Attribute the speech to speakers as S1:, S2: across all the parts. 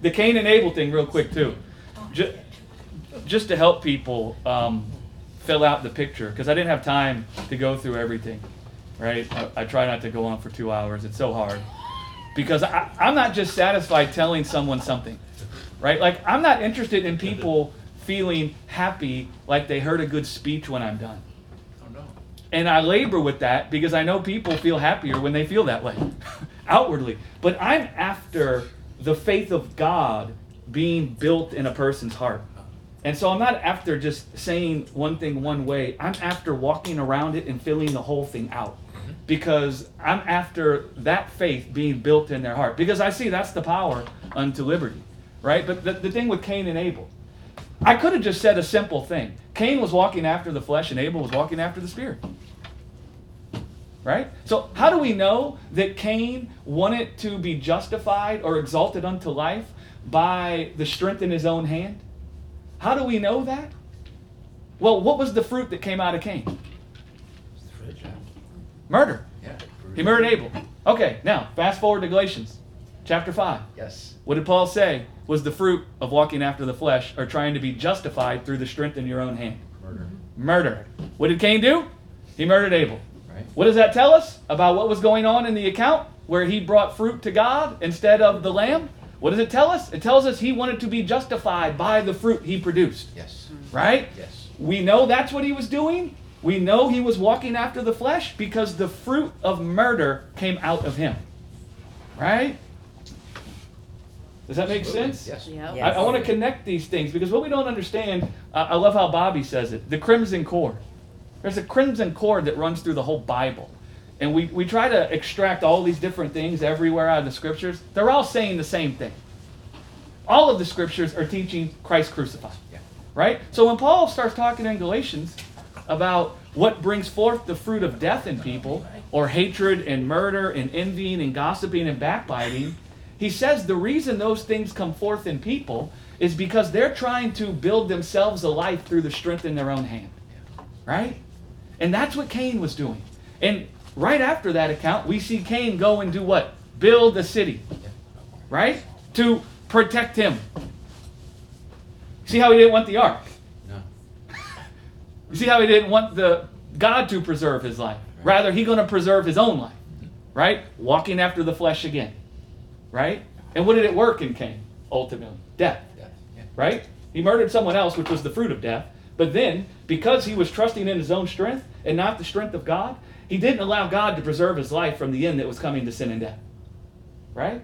S1: the Cain and Abel thing real quick too. Just to help people fill out the picture, because I didn't have time to go through everything, right? I try not to go on for 2 hours. It's so hard. Because I'm not just satisfied telling someone something, right? Like, I'm not interested in people feeling happy like they heard a good speech when I'm done.
S2: Oh, no.
S1: And I labor with that because I know people feel happier when they feel that way, outwardly. But I'm after the faith of God being built in a person's heart. And so I'm not after just saying one thing one way. I'm after walking around it and filling the whole thing out. Because I'm after that faith being built in their heart. Because I see that's the power unto liberty, right? But the thing with Cain and Abel, I could have just said a simple thing. Cain was walking after the flesh and Abel was walking after the spirit. Right? So how do we know that Cain wanted to be justified or exalted unto life by the strength in his own hand? How do we know that? Well, what was the fruit that came out of Cain? Murder.
S2: Yeah.
S1: He murdered Abel. Okay, now, fast forward to Galatians chapter 5.
S2: Yes.
S1: What did Paul say was the fruit of walking after the flesh or trying to be justified through the strength in your own hand? Murder. What did Cain do? He murdered Abel.
S2: Right.
S1: What does that tell us about what was going on in the account where he brought fruit to God instead of the lamb? What does it tell us? It tells us he wanted to be justified by the fruit he produced.
S2: Yes.
S1: Right?
S2: Yes.
S1: We know that's what he was doing. We know he was walking after the flesh because the fruit of murder came out of him. Right? Does that make sense?
S2: Yes.
S3: Yep.
S4: Yes.
S1: I want to connect these things because what we don't understand, I love how Bobby says it, the crimson cord. There's a crimson cord that runs through the whole Bible. And we try to extract all these different things everywhere out of the scriptures. They're all saying the same thing. All of the scriptures are teaching Christ crucified.
S2: Yeah.
S1: Right? So when Paul starts talking in Galatians about what brings forth the fruit of death in people, or hatred and murder and envying and gossiping and backbiting, he says the reason those things come forth in people is because they're trying to build themselves a life through the strength in their own hand. Right? And that's what Cain was doing. And right after that account, we see Cain go and do what? Build a city. Right? To protect him. See how he didn't want the ark?
S2: No.
S1: You see how he didn't want God to preserve his life? Rather, he's going to preserve his own life. Right? Walking after the flesh again. Right? And what did it work in Cain, ultimately? Death.
S2: Yeah.
S1: Right? He murdered someone else, which was the fruit of death. But then, because he was trusting in his own strength and not the strength of God, he didn't allow God to preserve his life from the end that was coming to sin and death. Right?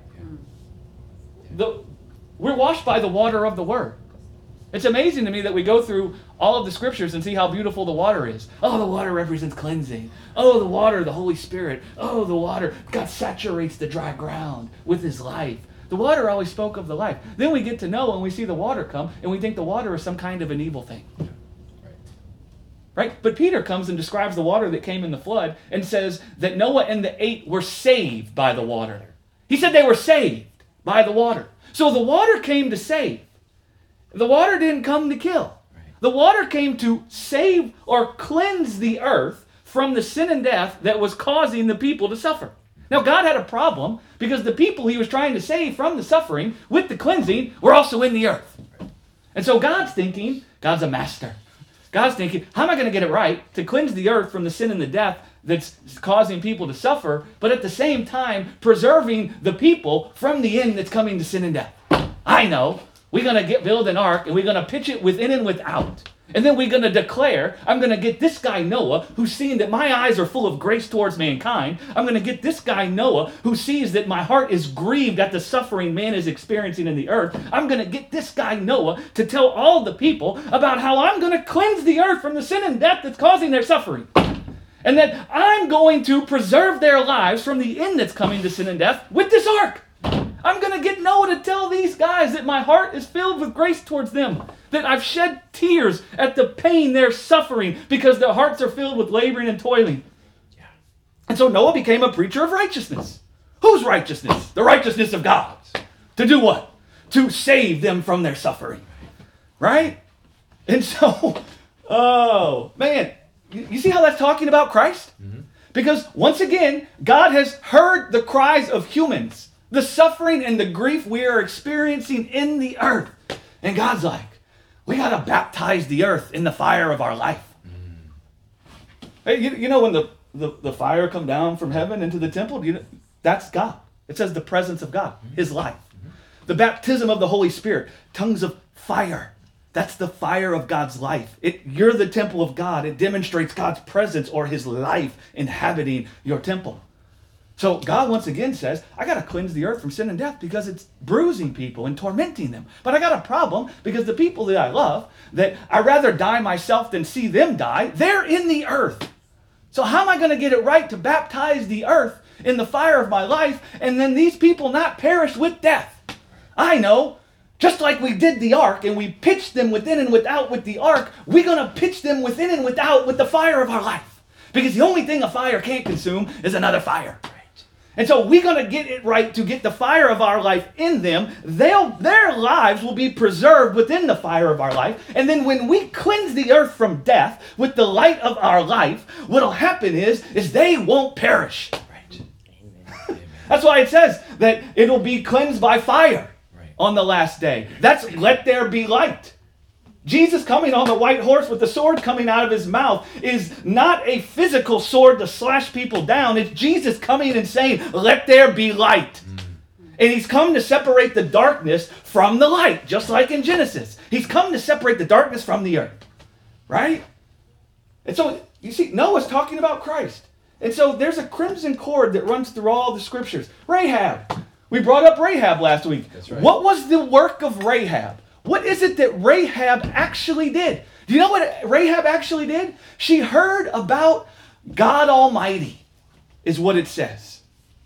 S1: We're washed by the water of the Word. It's amazing to me that we go through all of the scriptures and see how beautiful the water is. Oh, the water represents cleansing. Oh, the water, the Holy Spirit. Oh, the water, God saturates the dry ground with his life. The water always spoke of the life. Then we get to Noah and we see the water come and we think the water is some kind of an evil thing. Right? But Peter comes and describes the water that came in the flood and says that Noah and the 8 were saved by the water. He said they were saved by the water. So the water came to save. The water didn't come to kill. The water came to save or cleanse the earth from the sin and death that was causing the people to suffer. Now, God had a problem because the people he was trying to save from the suffering with the cleansing were also in the earth. And so God's thinking, God's a master. God's thinking, how am I going to get it right to cleanse the earth from the sin and the death that's causing people to suffer, but at the same time preserving the people from the end that's coming to sin and death? I know. We're going to build an ark and we're going to pitch it within and without. And then we're going to declare, I'm going to get this guy Noah, who's seeing that my eyes are full of grace towards mankind. I'm going to get this guy Noah, who sees that my heart is grieved at the suffering man is experiencing in the earth. I'm going to get this guy Noah to tell all the people about how I'm going to cleanse the earth from the sin and death that's causing their suffering. And that I'm going to preserve their lives from the end that's coming to sin and death with this ark. I'm going to get Noah to tell these guys that my heart is filled with grace towards them. That I've shed tears at the pain they're suffering because their hearts are filled with laboring and toiling. Yeah. And so Noah became a preacher of righteousness. Whose righteousness? The righteousness of God's. To do what? To save them from their suffering. Right? And so, oh, man, you see how that's talking about Christ? Mm-hmm. Because once again, God has heard the cries of humans The suffering and the grief we are experiencing in the earth. And God's like, we got to baptize the earth in the fire of our life. Hey, you know when the fire come down from heaven into the temple? That's God. It says the presence of God, his life. The baptism of the Holy Spirit, tongues of fire. That's the fire of God's life. You're the temple of God. It demonstrates God's presence or his life inhabiting your temple. So God once again says, I got to cleanse the earth from sin and death because it's bruising people and tormenting them. But I got a problem because the people that I love, that I rather die myself than see them die, they're in the earth. So how am I going to get it right to baptize the earth in the fire of my life and then these people not perish with death? I know, just like we did the ark and we pitched them within and without with the ark, we're going to pitch them within and without with the fire of our life. Because the only thing a fire can't consume is another fire. And so we're going to get it right to get the fire of our life in them. Their lives will be preserved within the fire of our life. And then when we cleanse the earth from death with the light of our life, what will happen is they won't perish. Right. Amen. That's why it says that it'll be cleansed by fire on the last day. That's let there be light. Jesus coming on the white horse with the sword coming out of his mouth is not a physical sword to slash people down. It's Jesus coming and saying, let there be light. And he's come to separate the darkness from the light, just like in Genesis. He's come to separate the darkness from the earth. Right? And so, you see, Noah's talking about Christ. And so there's a crimson cord that runs through all the scriptures. Rahab. We brought up Rahab last week. That's right. What was the work of Rahab? What is it that Rahab actually did? Do you know what Rahab actually did? She heard about God Almighty, is what it says.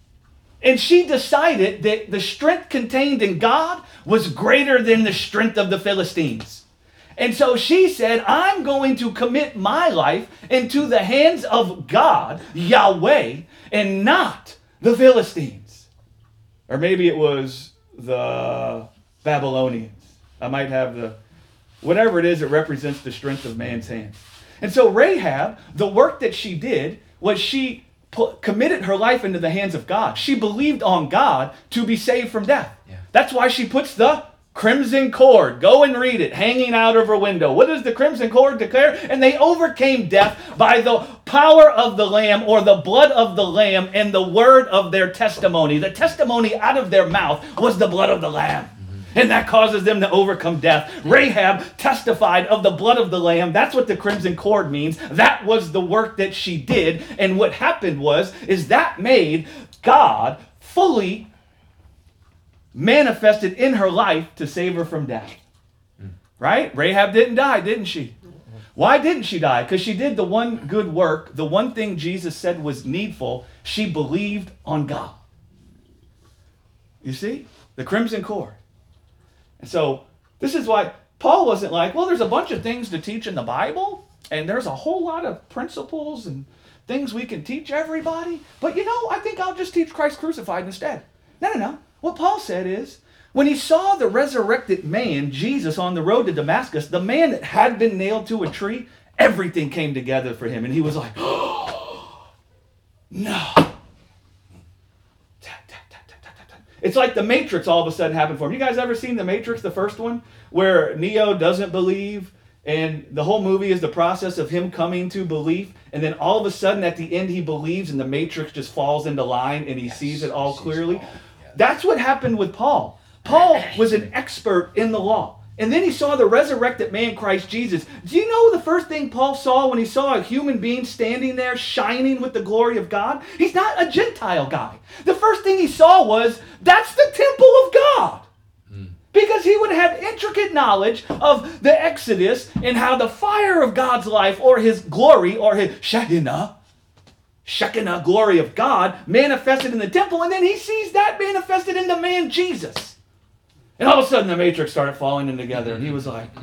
S1: And she decided that the strength contained in God was greater than the strength of the Philistines. And so she said, I'm going to commit my life into the hands of God, Yahweh, and not the Philistines. Or maybe it was the Babylonians. I might have whatever it is that represents the strength of man's hands. And so Rahab, the work that she did was she committed her life into the hands of God. She believed on God to be saved from death. Yeah. That's why she puts the crimson cord. Go and read it, hanging out of her window. What does the crimson cord declare? And they overcame death by the power of the Lamb, or the blood of the Lamb, and the word of their testimony. The testimony out of their mouth was the blood of the Lamb. And that causes them to overcome death. Rahab testified of the blood of the Lamb. That's what the crimson cord means. That was the work that she did. And what happened is that made God fully manifested in her life to save her from death. Right? Rahab didn't die, didn't she? Why didn't she die? Because she did the one good work, the one thing Jesus said was needful. She believed on God. You see? The crimson cord. And so this is why Paul wasn't like, well, there's a bunch of things to teach in the Bible, and there's a whole lot of principles and things we can teach everybody. But I think I'll just teach Christ crucified instead. No. What Paul said is, when he saw the resurrected man, Jesus, on the road to Damascus, the man that had been nailed to a tree, everything came together for him. And he was like, oh, no. It's like the Matrix all of a sudden happened for him. You guys ever seen the Matrix, the first one, where Neo doesn't believe, and the whole movie is the process of him coming to belief, and then all of a sudden at the end he believes, and the Matrix just falls into line, and he sees it all clearly. That's what happened with Paul. Paul was an expert in the law. And then he saw the resurrected man, Christ Jesus. Do you know the first thing Paul saw when he saw a human being standing there shining with the glory of God? He's not a Gentile guy. The first thing he saw was, that's the temple of God. Because he would have intricate knowledge of the Exodus and how the fire of God's life, or his glory, or his Shekinah glory of God, manifested in the temple. And then he sees that manifested in the man Jesus. And all of a sudden the Matrix started falling in together, and he was like,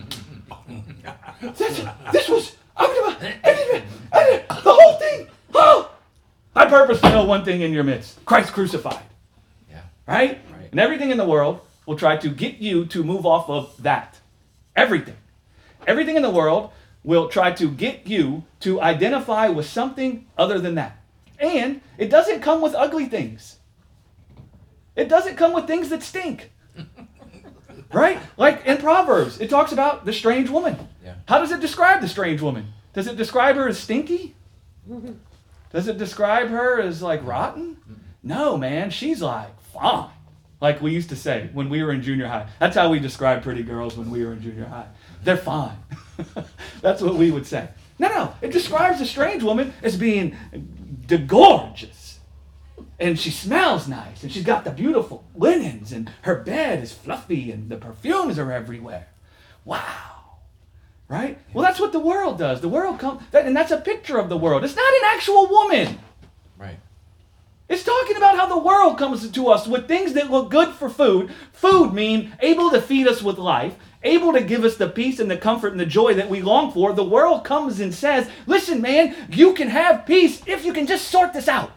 S1: this was the whole thing. Oh, I purpose to know one thing in your midst: Christ crucified. Yeah. Right? And everything in the world will try to get you to move off of that. Everything in the world will try to get you to identify with something other than that. And it doesn't come with ugly things. It doesn't come with things that stink. Right? Like in Proverbs, it talks about the strange woman.
S2: Yeah.
S1: How does it describe the strange woman? Does it describe her as stinky? Does it describe her as like rotten? No, man. She's like fine. Like we used to say when we were in junior high. That's how we described pretty girls when we were in junior high. They're fine. That's what we would say. No. It describes a strange woman as being gorgeous. And she smells nice, and she's got the beautiful linens, and her bed is fluffy, and the perfumes are everywhere. Wow. Right? Well, that's what the world does. The world comes, and that's a picture of the world. It's not an actual woman.
S2: Right.
S1: It's talking about how the world comes to us with things that look good for food. Food mean able to feed us with life, able to give us the peace and the comfort and the joy that we long for. The world comes and says, listen, man, you can have peace if you can just sort this out.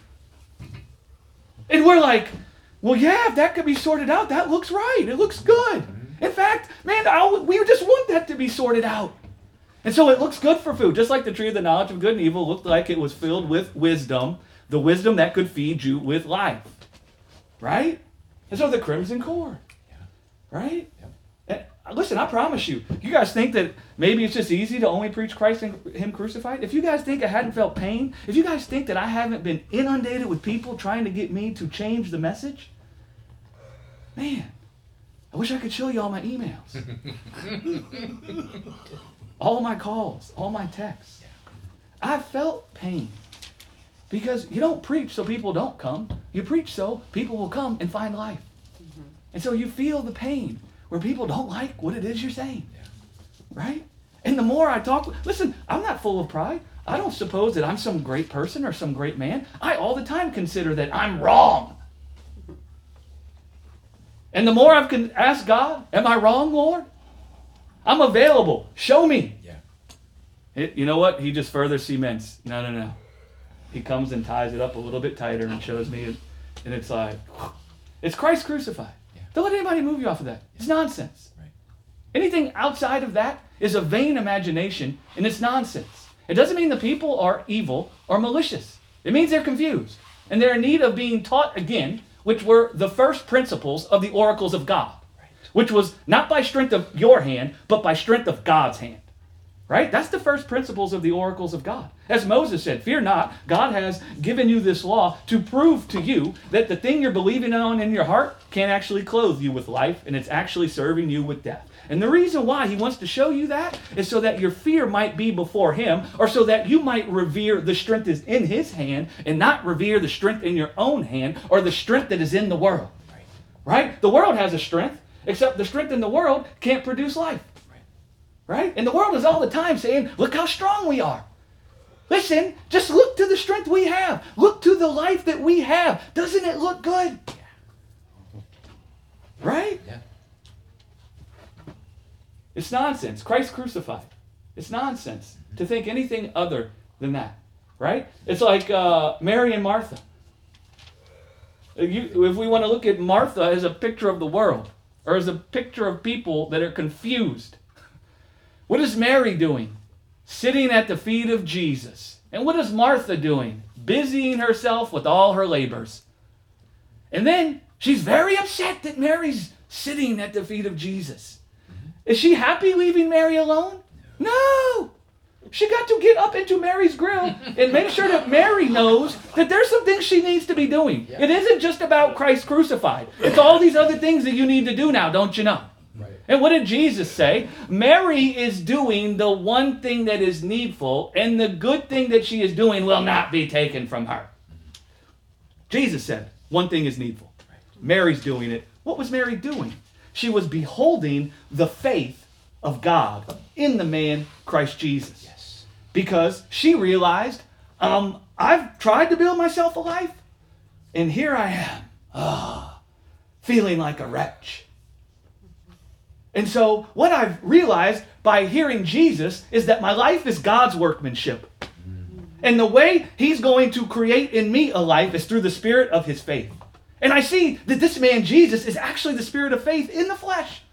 S1: And we're like, well, yeah, if that could be sorted out, that looks right. It looks good. In fact, man, we just want that to be sorted out. And so it looks good for food. Just like the tree of the knowledge of good and evil looked like it was filled with wisdom, the wisdom that could feed you with life. Right? And so the crimson cord. Right? And listen, I promise you, you guys think that maybe it's just easy to only preach Christ and Him crucified? If you guys think I hadn't felt pain, if you guys think that I haven't been inundated with people trying to get me to change the message, man, I wish I could show you all my emails. All my calls, all my texts. I felt pain. Because you don't preach so people don't come. You preach so people will come and find life. And so you feel the pain where people don't like what it is you're saying. Right? And the more I talk, listen, I'm not full of pride. I don't suppose that I'm some great person or some great man. I all the time consider that I'm wrong. And the more I can ask God, am I wrong, Lord? I'm available. Show me. Yeah. You know what? He just further cements. No. He comes and ties it up a little bit tighter and shows me. And it's like, it's Christ crucified. Yeah. Don't let anybody move you off of that. It's nonsense. Right. Anything outside of that is a vain imagination, and it's nonsense. It doesn't mean the people are evil or malicious. It means they're confused. And they're in need of being taught again, which were the first principles of the oracles of God. Right. Which was not by strength of your hand, but by strength of God's hand. Right? That's the first principles of the oracles of God. As Moses said, fear not, God has given you this law to prove to you that the thing you're believing on in your heart can actually clothe you with life, and it's actually serving you with death. And the reason why he wants to show you that is so that your fear might be before him, or so that you might revere the strength is in his hand and not revere the strength in your own hand or the strength that is in the world. Right? The world has a strength, except the strength in the world can't produce life. Right? And the world is all the time saying, look how strong we are. Listen, just look to the strength we have. Look to the life that we have. Doesn't it look good? Right? Yeah. It's nonsense. Christ crucified. It's nonsense to think anything other than that. Right? It's like Mary and Martha. If we want to look at Martha as a picture of the world, or as a picture of people that are confused, what is Mary doing? Sitting at the feet of Jesus. And what is Martha doing? Busying herself with all her labors. And then she's very upset that Mary's sitting at the feet of Jesus. Is she happy leaving Mary alone? No! She got to get up into Mary's grill and make sure that Mary knows that there's some things she needs to be doing. It isn't just about Christ crucified. It's all these other things that you need to do now, don't you know? And what did Jesus say? Mary is doing the one thing that is needful, and the good thing that she is doing will not be taken from her. Jesus said, one thing is needful. Mary's doing it. What was Mary doing? She was beholding the faith of God in the man Christ Jesus. Yes. Because she realized, I've tried to build myself a life, and here I am, feeling like a wretch. And so what I've realized by hearing Jesus is that my life is God's workmanship. And the way he's going to create in me a life is through the spirit of his faith. And I see that this man Jesus is actually the spirit of faith in the flesh.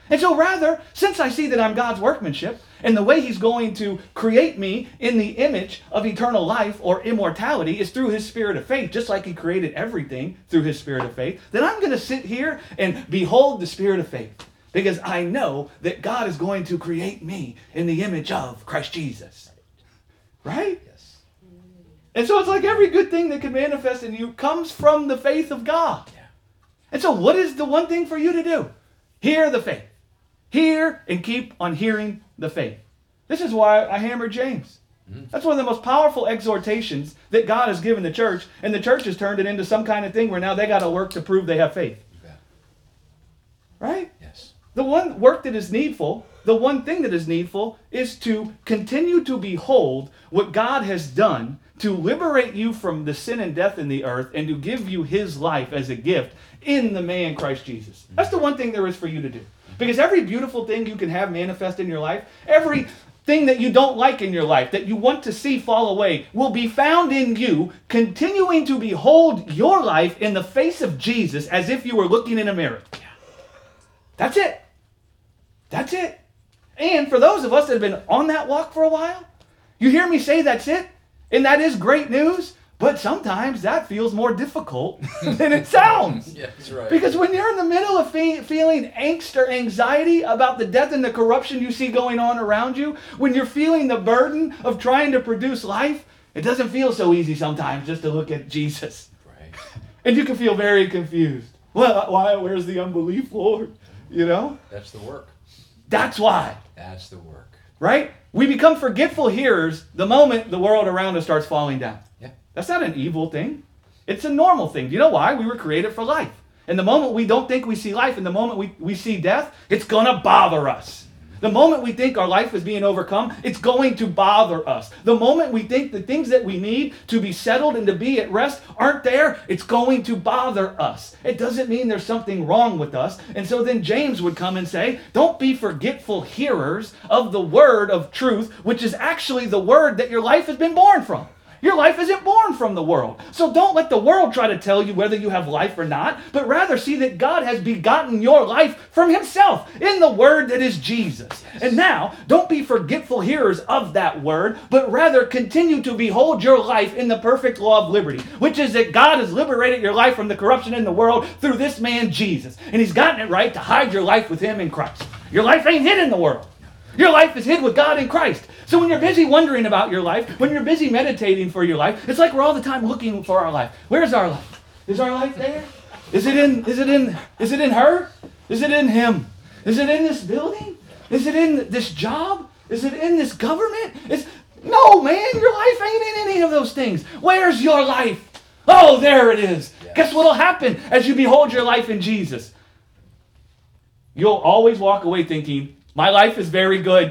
S1: And so rather, since I see that I'm God's workmanship, and the way he's going to create me in the image of eternal life or immortality is through his spirit of faith, just like he created everything through his spirit of faith, then I'm going to sit here and behold the spirit of faith. Because I know that God is going to create me in the image of Christ Jesus. Right?
S2: Yes.
S1: And so it's like every good thing that can manifest in you comes from the faith of God.
S2: Yeah.
S1: And so what is the one thing for you to do? Hear the faith. Hear and keep on hearing the faith. This is why I hammered James. That's one of the most powerful exhortations that God has given the church, and the church has turned it into some kind of thing where now they got to work to prove they have faith.
S2: Yeah.
S1: Right?
S2: Yes.
S1: The one work that is needful, the one thing that is needful is to continue to behold what God has done to liberate you from the sin and death in the earth and to give you his life as a gift in the man Christ Jesus. That's the one thing there is for you to do. Because every beautiful thing you can have manifest in your life, every thing that you don't like in your life, that you want to see fall away, will be found in you continuing to behold your life in the face of Jesus as if you were looking in a mirror. That's it. That's it. And for those of us that have been on that walk for a while, you hear me say that's it, and that is great news, but sometimes that feels more difficult than it sounds.
S2: Yeah, that's right.
S1: Because when you're in the middle of feeling angst or anxiety about the death and the corruption you see going on around you, when you're feeling the burden of trying to produce life, it doesn't feel so easy sometimes just to look at Jesus.
S2: Right.
S1: And you can feel very confused. Well, why? Where's the unbelief, Lord? You know?
S2: That's the work.
S1: That's why.
S2: That's the work.
S1: Right? We become forgetful hearers the moment the world around us starts falling down.
S2: Yeah.
S1: That's not an evil thing. It's a normal thing. Do you know why? We were created for life. And the moment we don't think we see life, and the moment we see death, it's going to bother us. The moment we think our life is being overcome, it's going to bother us. The moment we think the things that we need to be settled and to be at rest aren't there, it's going to bother us. It doesn't mean there's something wrong with us. And so then James would come and say, don't be forgetful hearers of the word of truth, which is actually the word that your life has been born from. Your life isn't born from the world. So don't let the world try to tell you whether you have life or not, but rather see that God has begotten your life from himself in the word that is Jesus. And now, don't be forgetful hearers of that word, but rather continue to behold your life in the perfect law of liberty, which is that God has liberated your life from the corruption in the world through this man Jesus. And he's gotten it right to hide your life with him in Christ. Your life ain't hid in the world. Your life is hid with God in Christ. So when you're busy wondering about your life, when you're busy meditating for your life, it's like we're all the time looking for our life. Where's our life? Is our life there? Is it in her? Is it in him? Is it in this building? Is it in this job? Is it in this government? No, man, your life ain't in any of those things. Where's your life? Oh, there it is. Yes. Guess what'll happen as you behold your life in Jesus? You'll always walk away thinking, my life is very good.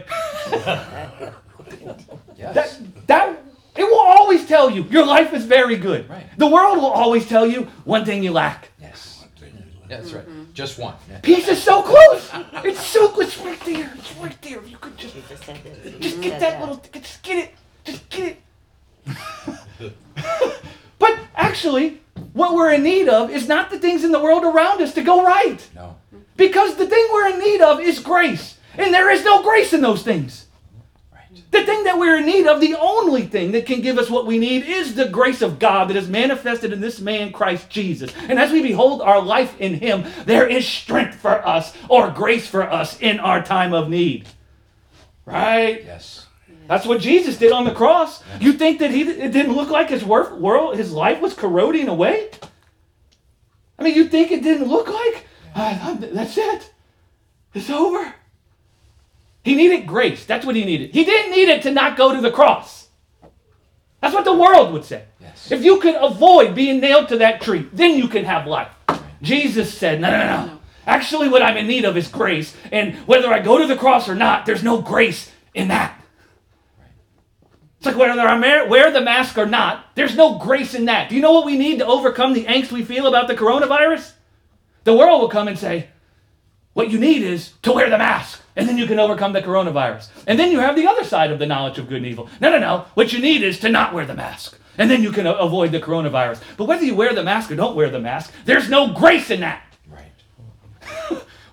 S2: Yes.
S1: It will always tell you your life is very good.
S2: Right.
S1: The world will always tell you one thing you lack.
S2: Yes. That's right. Just one. Yeah.
S1: Peace is so close. It's so close. It's right there. It's right there. You could just get that little. Just get it. Just get it. But actually, what we're in need of is not the things in the world around us to go right.
S2: No.
S1: Because the thing we're in need of is grace. And there is no grace in those things.
S2: Right.
S1: The thing that we're in need of, the only thing that can give us what we need is the grace of God that is manifested in this man, Christ Jesus. And as we behold our life in him, there is strength for us or grace for us in our time of need. Right?
S2: Yes.
S1: That's what Jesus did on the cross. Yes. You think that it didn't look like his life was corroding away? I mean, you think it didn't look like? That's it. It's over. He needed grace. That's what he needed. He didn't need it to not go to the cross. That's what the world would say.
S2: Yes.
S1: If you could avoid being nailed to that tree, then you can have life. Right. Jesus said, no. Actually, what I'm in need of is grace. And whether I go to the cross or not, there's no grace in that. Right. It's like whether I wear the mask or not, there's no grace in that. Do you know what we need to overcome the angst we feel about the coronavirus? The world will come and say, what you need is to wear the mask. And then you can overcome the coronavirus. And then you have the other side of the knowledge of good and evil. No. What you need is to not wear the mask. And then you can avoid the coronavirus. But whether you wear the mask or don't wear the mask, there's no grace in that.
S2: Right.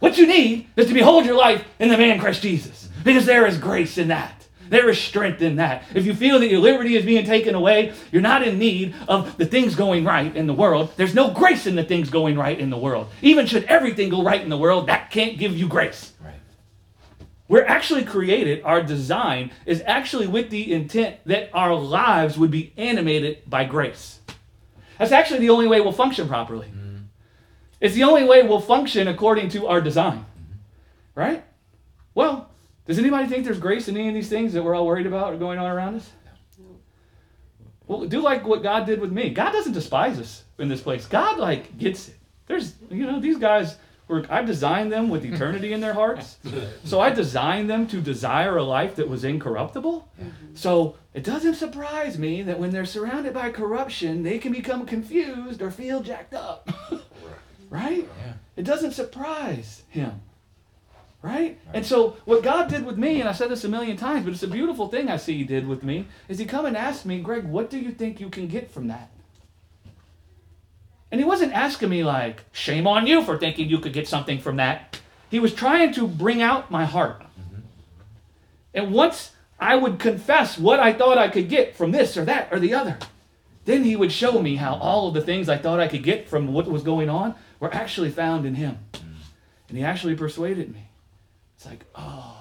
S1: What you need is to behold your life in the man Christ Jesus. Because there is grace in that. There is strength in that. If you feel that your liberty is being taken away, you're not in need of the things going right in the world. There's no grace in the things going right in the world. Even should everything go right in the world, that can't give you grace.
S2: Right.
S1: We're actually created, our design is actually with the intent that our lives would be animated by grace. That's actually the only way we'll function properly. Mm-hmm. It's the only way we'll function according to our design. Mm-hmm. Right? Well, does anybody think there's grace in any of these things that we're all worried about or going on around us? No. Well, do like what God did with me. God doesn't despise us in this place. God gets it. There's, these guys, I've designed them with eternity in their hearts. So I designed them to desire a life that was incorruptible. Mm-hmm. So it doesn't surprise me that when they're surrounded by corruption, they can become confused or feel jacked up. Right? Yeah. It doesn't surprise him. Right? And so what God did with me, and I said this a million times, but it's a beautiful thing I see he did with me, is he come and asked me, Greg, what do you think you can get from that? And he wasn't asking me like, shame on you for thinking you could get something from that. He was trying to bring out my heart. Mm-hmm. And once I would confess what I thought I could get from this or that or the other, then he would show me how all of the things I thought I could get from what was going on were actually found in him. Mm-hmm. And he actually persuaded me. It's like, oh.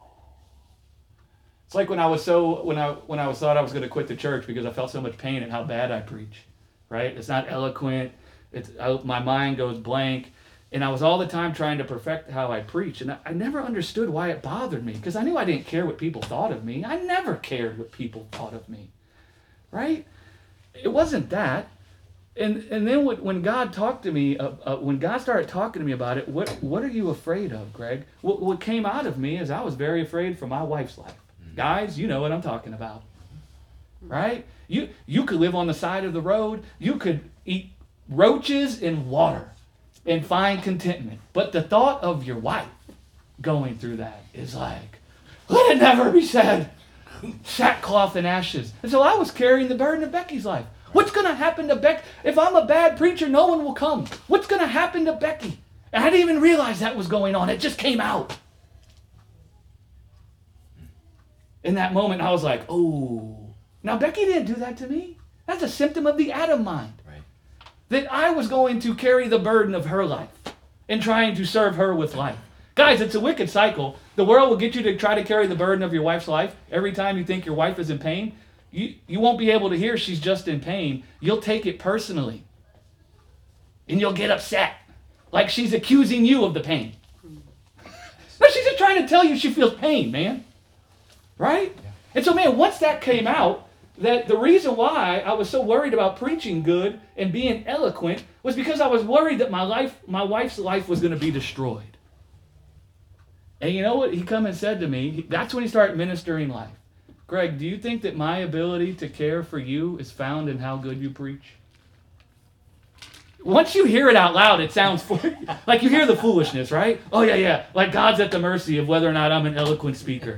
S1: It's like when I thought I was going to quit the church because I felt so much pain at how bad I preach, right? It's not eloquent. My mind goes blank. And I was all the time trying to perfect how I preach. And I never understood why it bothered me because I knew I didn't care what people thought of me. I never cared what people thought of me, right? It wasn't that. And then when God talked to me, when God started talking to me about it, what are you afraid of, Greg? What came out of me is I was very afraid for my wife's life. Mm-hmm. Guys, you know what I'm talking about, right? You could live on the side of the road. You could eat roaches in water and find contentment. But the thought of your wife going through that is like, let it never be said. Sackcloth and ashes. And so I was carrying the burden of Becky's life. What's going to happen to Becky? If I'm a bad preacher, no one will come. What's going to happen to Becky? And I didn't even realize that was going on. It just came out. In that moment, I was like, oh. Now, Becky didn't do that to me. That's a symptom of the Adam mind. Right. That I was going to carry the burden of her life and trying to serve her with life. Guys, it's a wicked cycle. The world will get you to try to carry the burden of your wife's life every time you think your wife is in pain. You won't be able to hear she's just in pain. You'll take it personally. And you'll get upset. Like she's accusing you of the pain. But she's just trying to tell you she feels pain, man. Right? Yeah. And so, man, once that came out, that the reason why I was so worried about preaching good and being eloquent was because I was worried that my wife's life was going to be destroyed. And you know what? He come and said to me, that's when he started ministering life. Greg, do you think that my ability to care for you is found in how good you preach? Once you hear it out loud, it sounds like you hear the foolishness, right? Oh, yeah. Like God's at the mercy of whether or not I'm an eloquent speaker.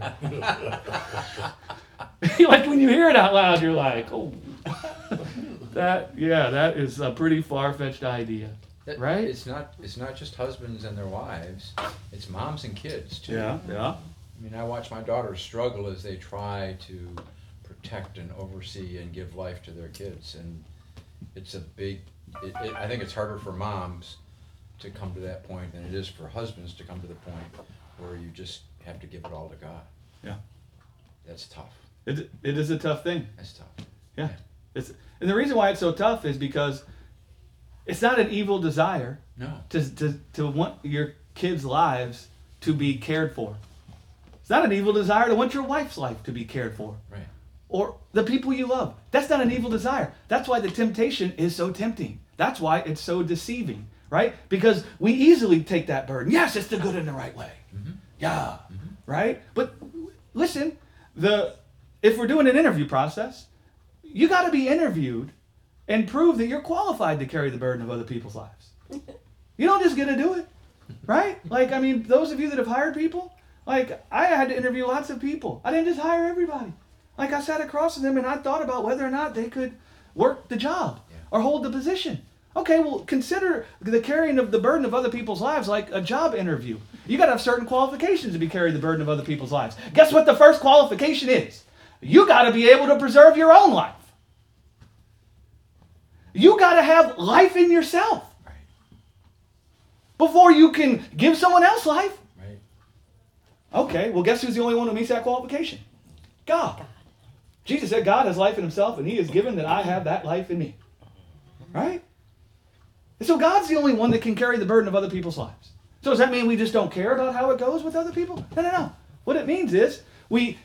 S1: Like when you hear it out loud, you're like, oh, that is a pretty far-fetched idea, right?
S2: It's not just husbands and their wives. It's moms and kids, too.
S1: Yeah.
S2: I mean, I watch my daughters struggle as they try to protect and oversee and give life to their kids. And it's I think it's harder for moms to come to that point than it is for husbands to come to the point where you just have to give it all to God.
S1: Yeah.
S2: That's tough.
S1: It is a tough thing.
S2: That's tough.
S1: Yeah. And the reason why it's so tough is because it's not an evil desire to want your kids' lives to be cared for. It's not an evil desire to want your wife's life to be cared for.
S2: Right.
S1: Or the people you love. That's not an evil desire. That's why the temptation is so tempting. That's why it's so deceiving, right? Because we easily take that burden. Yes, it's the good in the right way. Mm-hmm. Yeah, right? But listen, if we're doing an interview process, you got to be interviewed and prove that you're qualified to carry the burden of other people's lives. You don't just get to do it, right? Like, I mean, those of you that have hired people, like, I had to interview lots of people. I didn't just hire everybody. Like, I sat across from them and I thought about whether or not they could work the job or hold the position. Okay, well, consider the carrying of the burden of other people's lives like a job interview. You got to have certain qualifications to be carrying the burden of other people's lives. Guess what the first qualification is? You got to be able to preserve your own life. You got to have life in yourself before you can give someone else life.
S2: Right.
S1: Okay, well, guess who's the only one who meets that qualification? God. Jesus said God has life in himself, and he has given that I have that life in me. Right? And so God's the only one that can carry the burden of other people's lives. So does that mean we just don't care about how it goes with other people? No. What it means is we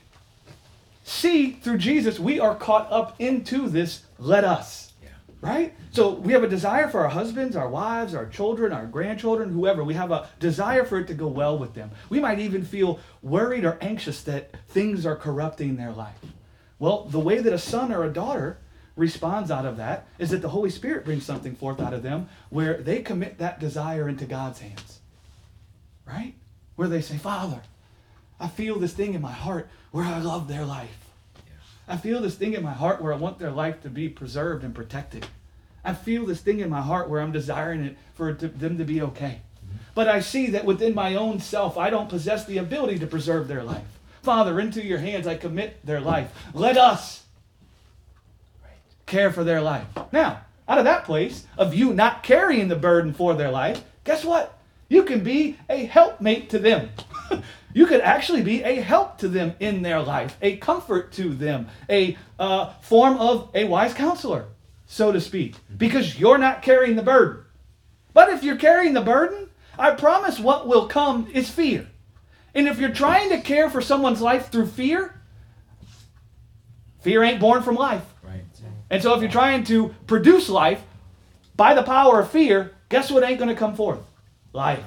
S1: see through Jesus, we are caught up into this let us.
S2: Yeah.
S1: Right? So we have a desire for our husbands, our wives, our children, our grandchildren, whoever. We have a desire for it to go well with them. We might even feel worried or anxious that things are corrupting their life. Well, the way that a son or a daughter responds out of that is that the Holy Spirit brings something forth out of them where they commit that desire into God's hands. Right? Where they say, Father, I feel this thing in my heart where I love their life. I feel this thing in my heart where I want their life to be preserved and protected. I feel this thing in my heart where I'm desiring it for them to be okay. But I see that within my own self, I don't possess the ability to preserve their life. Father, into your hands I commit their life. Let us care for their life. Now, out of that place of you not carrying the burden for their life, guess what? You can be a helpmate to them. You could actually be a help to them in their life, a comfort to them, a form of a wise counselor, so to speak, because you're not carrying the burden. But if you're carrying the burden, I promise what will come is fear. And if you're trying to care for someone's life through fear, fear ain't born from life.
S2: Right.
S1: And so if you're trying to produce life by the power of fear, guess what ain't going to come forth? Life.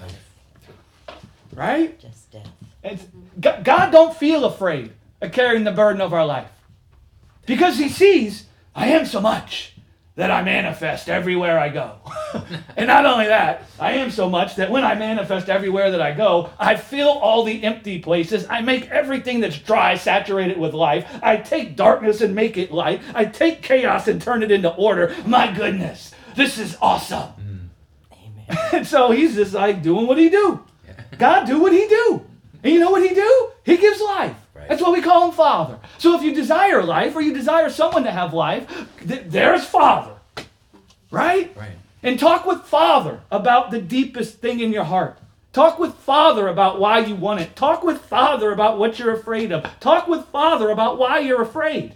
S1: Right?
S3: Just death.
S1: And God don't feel afraid of carrying the burden of our life. Because he sees, I am so much that I manifest everywhere I go. And not only that, I am so much that when I manifest everywhere that I go, I fill all the empty places. I make everything that's dry saturated with life. I take darkness and make it light. I take chaos and turn it into order. My goodness, this is awesome.
S3: Amen.
S1: And so he's just like doing what he do. God do what he do. And you know what he do? He gives life.
S2: Right.
S1: That's why we call him Father. So if you desire life or you desire someone to have life, there's Father. Right?
S2: Right.
S1: And talk with Father about the deepest thing in your heart. Talk with Father about why you want it. Talk with Father about what you're afraid of. Talk with Father about why you're afraid.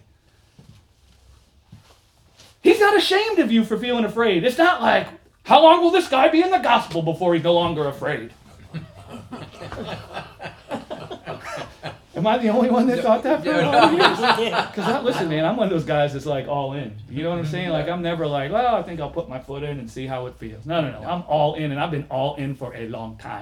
S1: He's not ashamed of you for feeling afraid. It's not like, how long will this guy be in the gospel before he's no longer afraid? Am I the only one that thought that for a lot of years? Because listen, man, I'm one of those guys that's like all in. You know what I'm saying? Like I'm never like, well, I think I'll put my foot in and see how it feels. No. I'm all in, and I've been all in for a long time.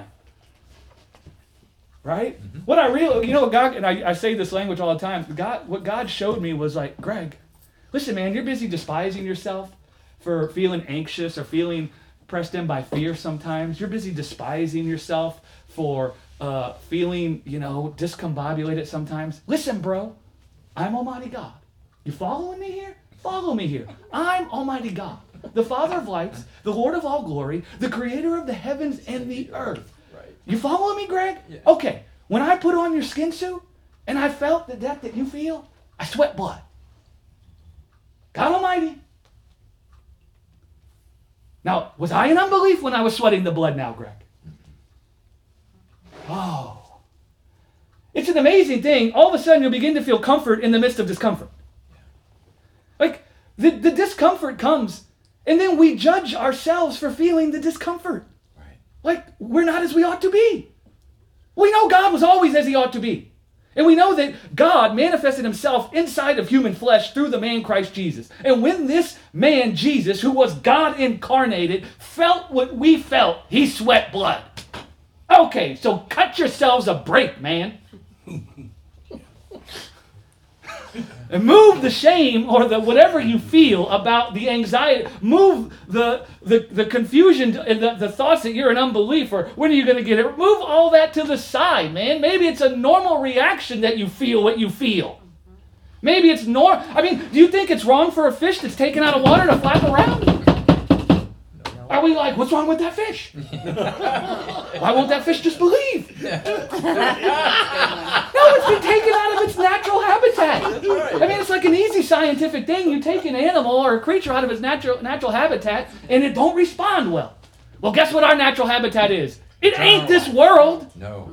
S1: Right? Mm-hmm. What I really, God, and I say this language all the time. What God showed me was like, Greg, listen, man, you're busy despising yourself for feeling anxious or feeling pressed in by fear sometimes. You're busy despising yourself for feeling, discombobulated sometimes. Listen, bro, I'm Almighty God. You following me here? Follow me here. I'm Almighty God, the Father of lights, the Lord of all glory, the creator of the heavens and the earth.
S2: Right.
S1: You following me, Greg?
S2: Yeah.
S1: Okay, when I put on your skin suit and I felt the death that you feel, I sweat blood. God Almighty. Now, was I in unbelief when I was sweating the blood now, Greg? Oh. It's an amazing thing. All of a sudden, you'll begin to feel comfort in the midst of discomfort. Like, the discomfort comes, and then we judge ourselves for feeling the discomfort.
S2: Right.
S1: Like, we're not as we ought to be. We know God was always as he ought to be. And we know that God manifested himself inside of human flesh through the man Christ Jesus. And when this man, Jesus, who was God incarnated, felt what we felt, he sweat blood. Okay, so cut yourselves a break, man. And move the shame or the whatever you feel about the anxiety. Move the confusion and the thoughts that you're in unbelief or when are you going to get it. Move all that to the side, man. Maybe it's a normal reaction that you feel what you feel. Maybe it's normal. I mean, do you think it's wrong for a fish that's taken out of water to flap around? Are we like, what's wrong with that fish? Why won't that fish just believe? No, it's been taken out of its natural habitat. I mean, it's like an easy scientific thing. You take an animal or a creature out of its natural habitat, and it don't respond well. Well, guess what our natural habitat is? It ain't this world.
S2: No.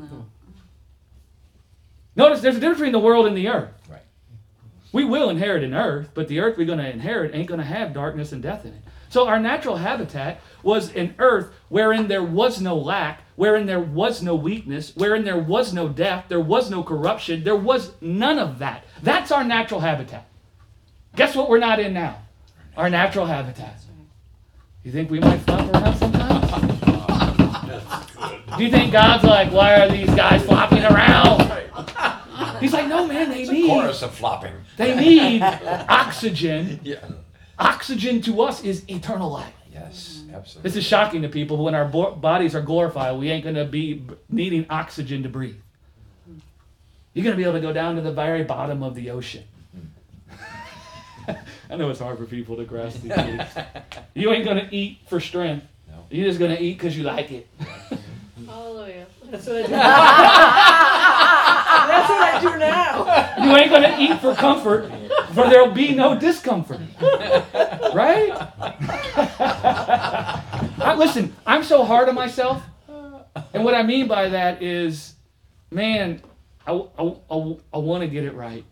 S1: Notice there's a difference between the world and the earth.
S2: Right.
S1: We will inherit an earth, but the earth we're going to inherit ain't going to have darkness and death in it. So our natural habitat was an earth wherein there was no lack, wherein there was no weakness, wherein there was no death, there was no corruption, there was none of that. That's our natural habitat. Guess what we're not in now? Our natural habitat. You think we might flop around sometimes? Do you think God's like, why are these guys flopping around? He's like, no, man,
S2: It's a chorus of flopping.
S1: they need oxygen.
S2: Yeah.
S1: Oxygen to us is eternal life.
S2: Yes, absolutely.
S1: This is shocking to people, but when our bodies are glorified, we ain't going to be needing oxygen to breathe. You're going to be able to go down to the very bottom of the ocean. I know it's hard for people to grasp these things. You ain't going to eat for strength.
S2: No.
S1: You're just going to eat because you like it.
S3: Hallelujah.
S4: That's what I do. That's what I do now.
S1: You ain't going to eat for comfort, for there'll be no discomfort. Right? Listen, I'm so hard on myself. And what I mean by that is, man, I want to get it right.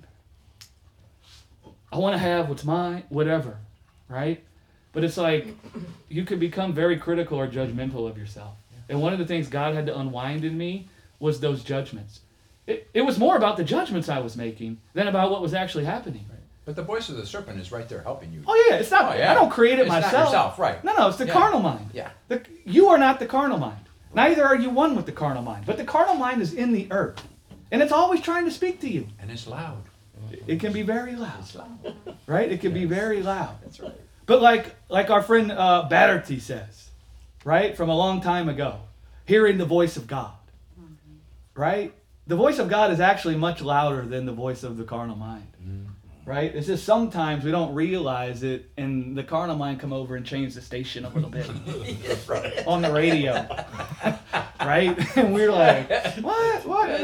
S1: I want to have what's mine, whatever. Right? But it's like, you can become very critical or judgmental of yourself. And one of the things God had to unwind in me was those judgments. It was more about the judgments I was making than about what was actually happening.
S2: Right. But the voice of the serpent is right there helping you.
S1: Oh yeah, it's not.
S2: Oh, yeah.
S1: I don't create it
S2: It's
S1: myself.
S2: not yourself, right.
S1: No, it's the
S2: Yeah.
S1: carnal mind.
S2: Yeah.
S1: You are not the carnal mind. Neither are you one with the carnal mind. But the carnal mind is in the earth, and it's always trying to speak to you.
S2: And it's loud.
S1: It can be very loud,
S2: It's loud.
S1: right? It can be very loud.
S2: That's right.
S1: But like our friend Batterty says, right, from a long time ago, hearing the voice of God, right? The voice of God is actually much louder than the voice of the carnal mind, right? It's just sometimes we don't realize it, and the carnal mind come over and change the station a little bit
S2: Right.
S1: on the radio, right? And we're like, what?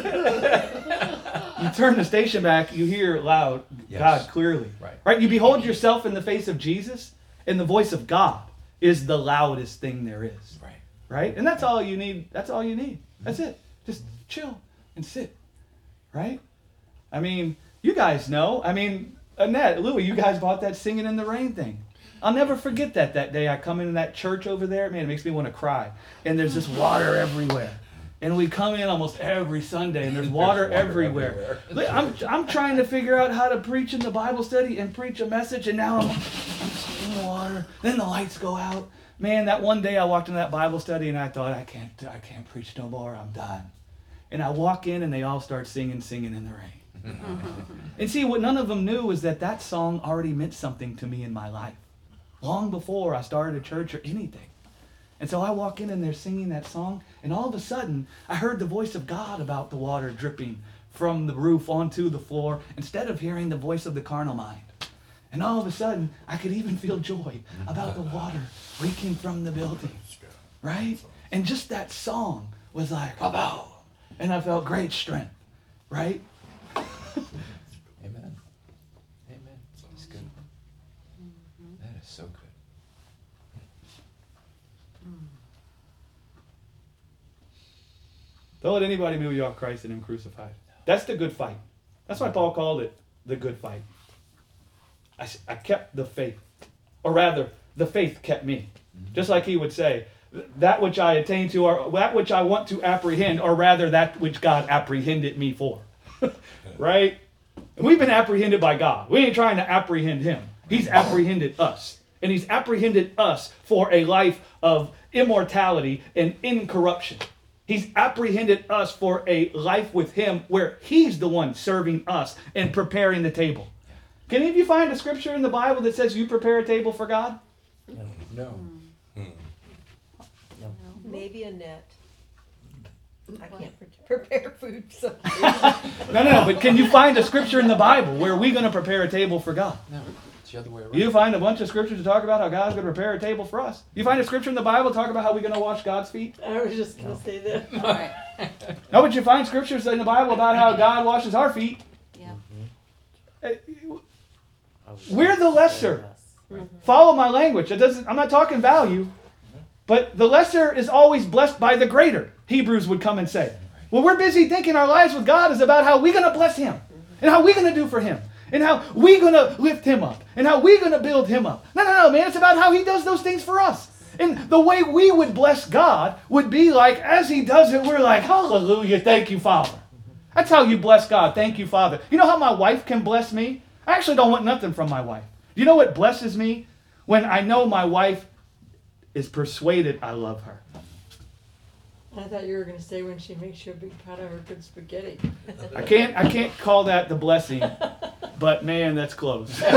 S1: You turn the station back, you hear loud
S2: Yes.
S1: God clearly,
S2: Right.
S1: You behold yourself in the face of Jesus, and the voice of God is the loudest thing there is,
S2: Right.
S1: right? And that's all you need. That's all you need. That's it. Just chill and sit, right? I mean, you guys know. I mean, Annette, Louie, you guys bought that Singing in the Rain thing. I'll never forget that day I come into that church over there. Man, it makes me want to cry. And there's just water everywhere. And we come in almost every Sunday, and there's water everywhere. Look, I'm trying to figure out how to preach in the Bible study and preach a message, and now I'm in the water. Then the lights go out. Man, that one day I walked into that Bible study, and I thought, I can't preach no more. I'm done. And I walk in, and they all start singing in the Rain. And see, what none of them knew was that song already meant something to me in my life, long before I started a church or anything. And so I walk in and they're singing that song, and all of a sudden, I heard the voice of God about the water dripping from the roof onto the floor, instead of hearing the voice of the carnal mind. And all of a sudden, I could even feel joy about the water leaking from the building, right? And just that song was like, "Abow," and I felt great strength, right?
S2: Amen. Amen. That's good. That is so good.
S1: Don't let anybody move you off Christ and Him crucified. That's the good fight. That's why Paul called it the good fight. I kept the faith. Or rather, the faith kept me. Just like he would say, that which I attain to, or that which I want to apprehend, or rather that which God apprehended me for. Right? And we've been apprehended by God. We ain't trying to apprehend Him. He's apprehended us. And He's apprehended us for a life of immortality and incorruption. He's apprehended us for a life with Him where He's the one serving us and preparing the table. Can any of you find a scripture in the Bible that says you prepare a table for God?
S2: No.
S4: Maybe a net. I can't prepare food, so.
S1: No, but can you find a scripture in the Bible where we're going to prepare a table for God?
S2: No. It's the other way around.
S1: You find a bunch of scriptures to talk about how God's going to prepare a table for us. You find a scripture in the Bible to talk about how we're going to wash God's feet.
S4: I was just gonna say that.
S1: No, but you find scriptures in the Bible about how God washes our feet.
S3: Yeah.
S1: We're the lesser. Follow my language. I'm not talking value, but the lesser is always blessed by the greater. Hebrews would come and say. Well, we're busy thinking our lives with God is about how we're going to bless Him and how we're going to do for Him and how we're going to lift Him up and how we're going to build Him up. No, man. It's about how He does those things for us. And the way we would bless God would be like, as He does it, we're like, hallelujah, thank you, Father. That's how you bless God. Thank you, Father. You know how my wife can bless me? I actually don't want nothing from my wife. You know what blesses me? When I know my wife is persuaded I love her.
S4: I thought you were gonna say when she makes you a big pot of her good spaghetti.
S1: I can't call that the blessing, but man, that's close. It's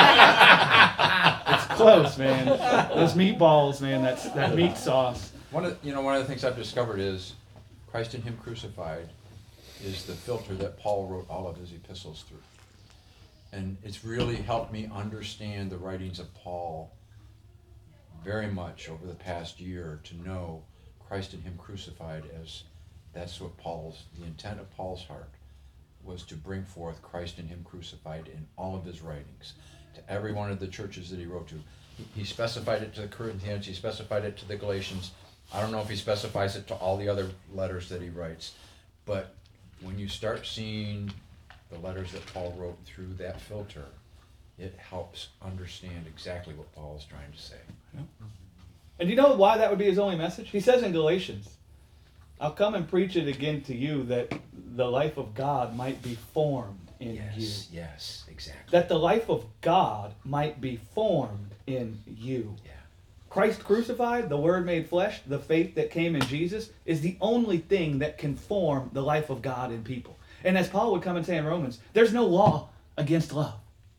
S1: close, man. Those meatballs, man, that meat sauce.
S2: One of the things I've discovered is Christ in Him crucified is the filter that Paul wrote all of his epistles through. And it's really helped me understand the writings of Paul very much over the past year, to know Christ in Him crucified, as that's what the intent of Paul's heart was, to bring forth Christ in Him crucified in all of his writings, to every one of the churches that he wrote to. He specified it to the Corinthians, he specified it to the Galatians. I don't know if he specifies it to all the other letters that he writes, but when you start seeing the letters that Paul wrote through that filter, it helps understand exactly what Paul is trying to say.
S1: Yeah. And you know why that would be his only message? He says in Galatians, I'll come and preach it again to you, that the life of God might be formed in you.
S2: Yes, exactly.
S1: That the life of God might be formed in you.
S2: Yeah.
S1: Christ crucified, the Word made flesh, the faith that came in Jesus, is the only thing that can form the life of God in people. And as Paul would come and say in Romans, there's no law against love.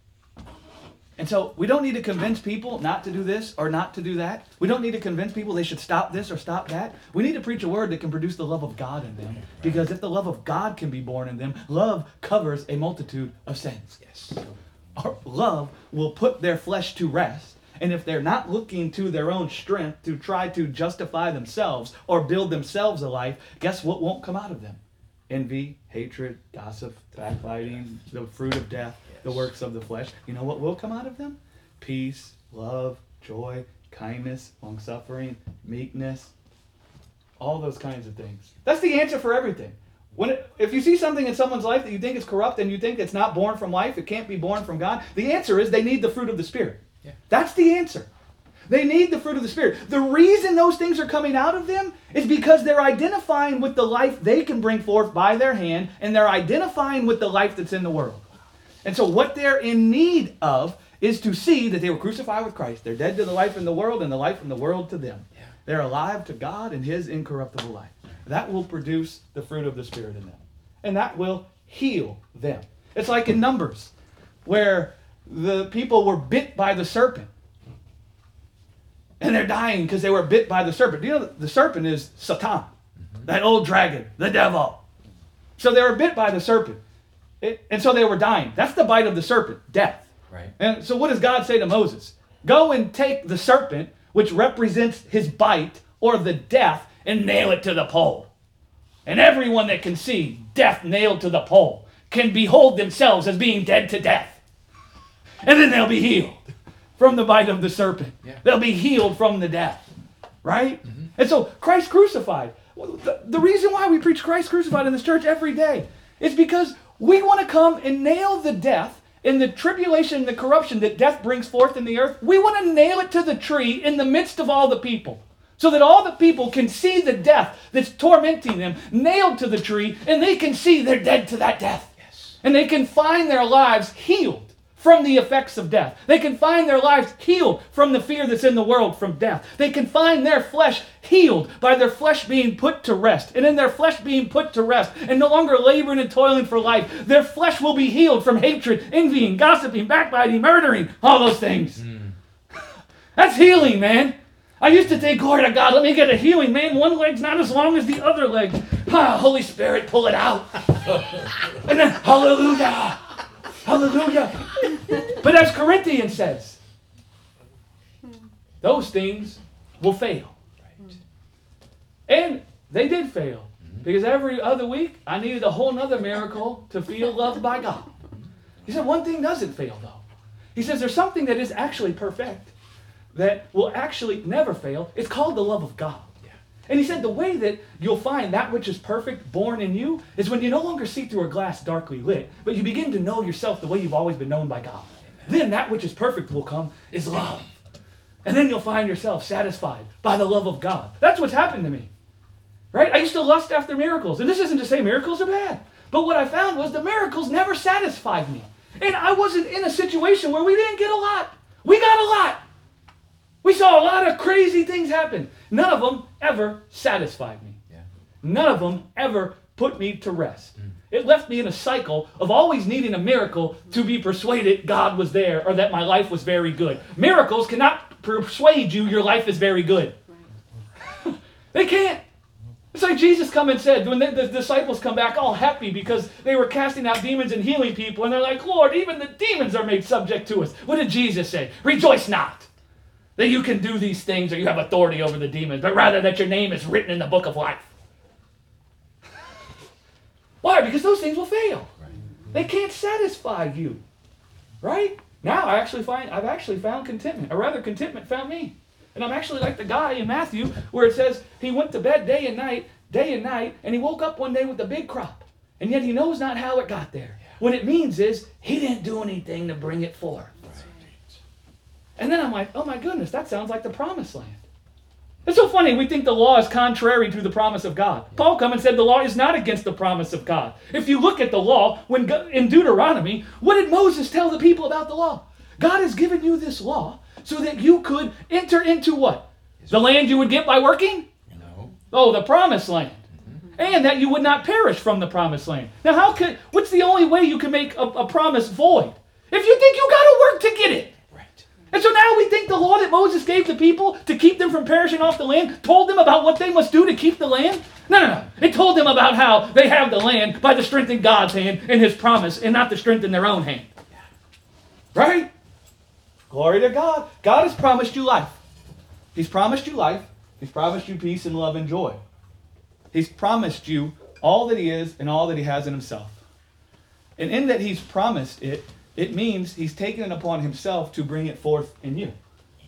S1: And so we don't need to convince people not to do this or not to do that. We don't need to convince people they should stop this or stop that. We need to preach a word that can produce the love of God in them. Because if the love of God can be born in them, love covers a multitude of sins.
S2: Yes.
S1: Our love will put their flesh to rest. And if they're not looking to their own strength to try to justify themselves or build themselves a life, guess what won't come out of them? Envy, hatred, gossip, backbiting, the fruit of death, the works of the flesh. You know what will come out of them? Peace, love, joy, kindness, long-suffering, meekness, all those kinds of things. That's the answer for everything. If you see something in someone's life that you think is corrupt and you think it's not born from life, it can't be born from God, the answer is they need the fruit of the Spirit.
S2: Yeah.
S1: That's the answer. They need the fruit of the Spirit. The reason those things are coming out of them is because they're identifying with the life they can bring forth by their hand, and they're identifying with the life that's in the world. And so what they're in need of is to see that they were crucified with Christ. They're dead to the life in the world, and the life in the world to them.
S2: Yeah.
S1: They're alive to God and His incorruptible life. That will produce the fruit of the Spirit in them. And that will heal them. It's like in Numbers, where the people were bit by the serpent. And they're dying because they were bit by the serpent. Do you know the serpent is Satan, that old dragon, the devil. So they were bit by the serpent. And so they were dying. That's the bite of the serpent, death.
S2: Right.
S1: And so what does God say to Moses? Go and take the serpent, which represents his bite or the death, and nail it to the pole. And everyone that can see death nailed to the pole can behold themselves as being dead to death. And then they'll be healed from the bite of the serpent.
S2: Yeah.
S1: They'll be healed from the death. Right? Mm-hmm. And so Christ crucified. The reason why we preach Christ crucified in this church every day is because we want to come and nail the death and the tribulation and the corruption that death brings forth in the earth. We want to nail it to the tree in the midst of all the people, so that all the people can see the death that's tormenting them nailed to the tree, and they can see they're dead to that death.
S2: Yes.
S1: And they can find their lives healed from the effects of death. They can find their lives healed from the fear that's in the world from death. They can find their flesh healed by their flesh being put to rest. And in their flesh being put to rest and no longer laboring and toiling for life, their flesh will be healed from hatred, envying, gossiping, backbiting, murdering, all those things. That's healing, man. I used to think, glory to God, let me get a healing. Man, one leg's not as long as the other leg. Holy Spirit, pull it out. And then, hallelujah. Hallelujah. But as Corinthians says, those things will fail.
S2: Right.
S1: And they did fail. Because every other week, I needed a whole nother miracle to feel loved by God. He said one thing doesn't fail, though. He says there's something that is actually perfect, that will actually never fail. It's called the love of God.
S2: Yeah.
S1: And he said the way that you'll find that which is perfect born in you is when you no longer see through a glass darkly lit, but you begin to know yourself the way you've always been known by God. Then that which is perfect will come is love. And then you'll find yourself satisfied by the love of God. That's what's happened to me. Right? I used to lust after miracles. And this isn't to say miracles are bad. But what I found was the miracles never satisfied me. And I wasn't in a situation where we didn't get a lot. We got a lot. We saw a lot of crazy things happen. None of them ever satisfied me.
S2: Yeah.
S1: None of them ever put me to rest. It left me in a cycle of always needing a miracle to be persuaded God was there or that my life was very good. Miracles cannot persuade you your life is very good. They can't. It's like Jesus come and said, when the disciples come back all happy because they were casting out demons and healing people, and they're like, Lord, even the demons are made subject to us. What did Jesus say? Rejoice not that you can do these things or you have authority over the demons, but rather that your name is written in the book of life. Why? Because those things will fail.
S2: Right.
S1: They can't satisfy you. Right? Now I've actually found contentment, or rather contentment found me. And I'm actually like the guy in Matthew where it says he went to bed day and night, and he woke up one day with a big crop. And yet he knows not how it got there. What it means is he didn't do anything to bring it forth.
S2: Right.
S1: And then I'm like, oh my goodness, that sounds like the promised land. It's so funny, we think the law is contrary to the promise of God. Paul come and said the law is not against the promise of God. If you look at the law, when in Deuteronomy, what did Moses tell the people about the law? God has given you this law so that you could enter into what? The land you would get by working?
S2: No.
S1: Oh, the promised land. And that you would not perish from the promised land. Now, what's the only way you can make a promise void? If you think you got to work to get it.
S2: Right.
S1: And so now we think the law that Moses gave the people to keep them from perishing off the land told them about what they must do to keep the land? No. It told them about how they have the land by the strength in God's hand and his promise and not the strength in their own hand. Right? Glory to God. God has promised you life. He's promised you life. He's promised you peace and love and joy. He's promised you all that he is and all that he has in himself. And in that he's promised it, it means he's taken it upon himself to bring it forth in you.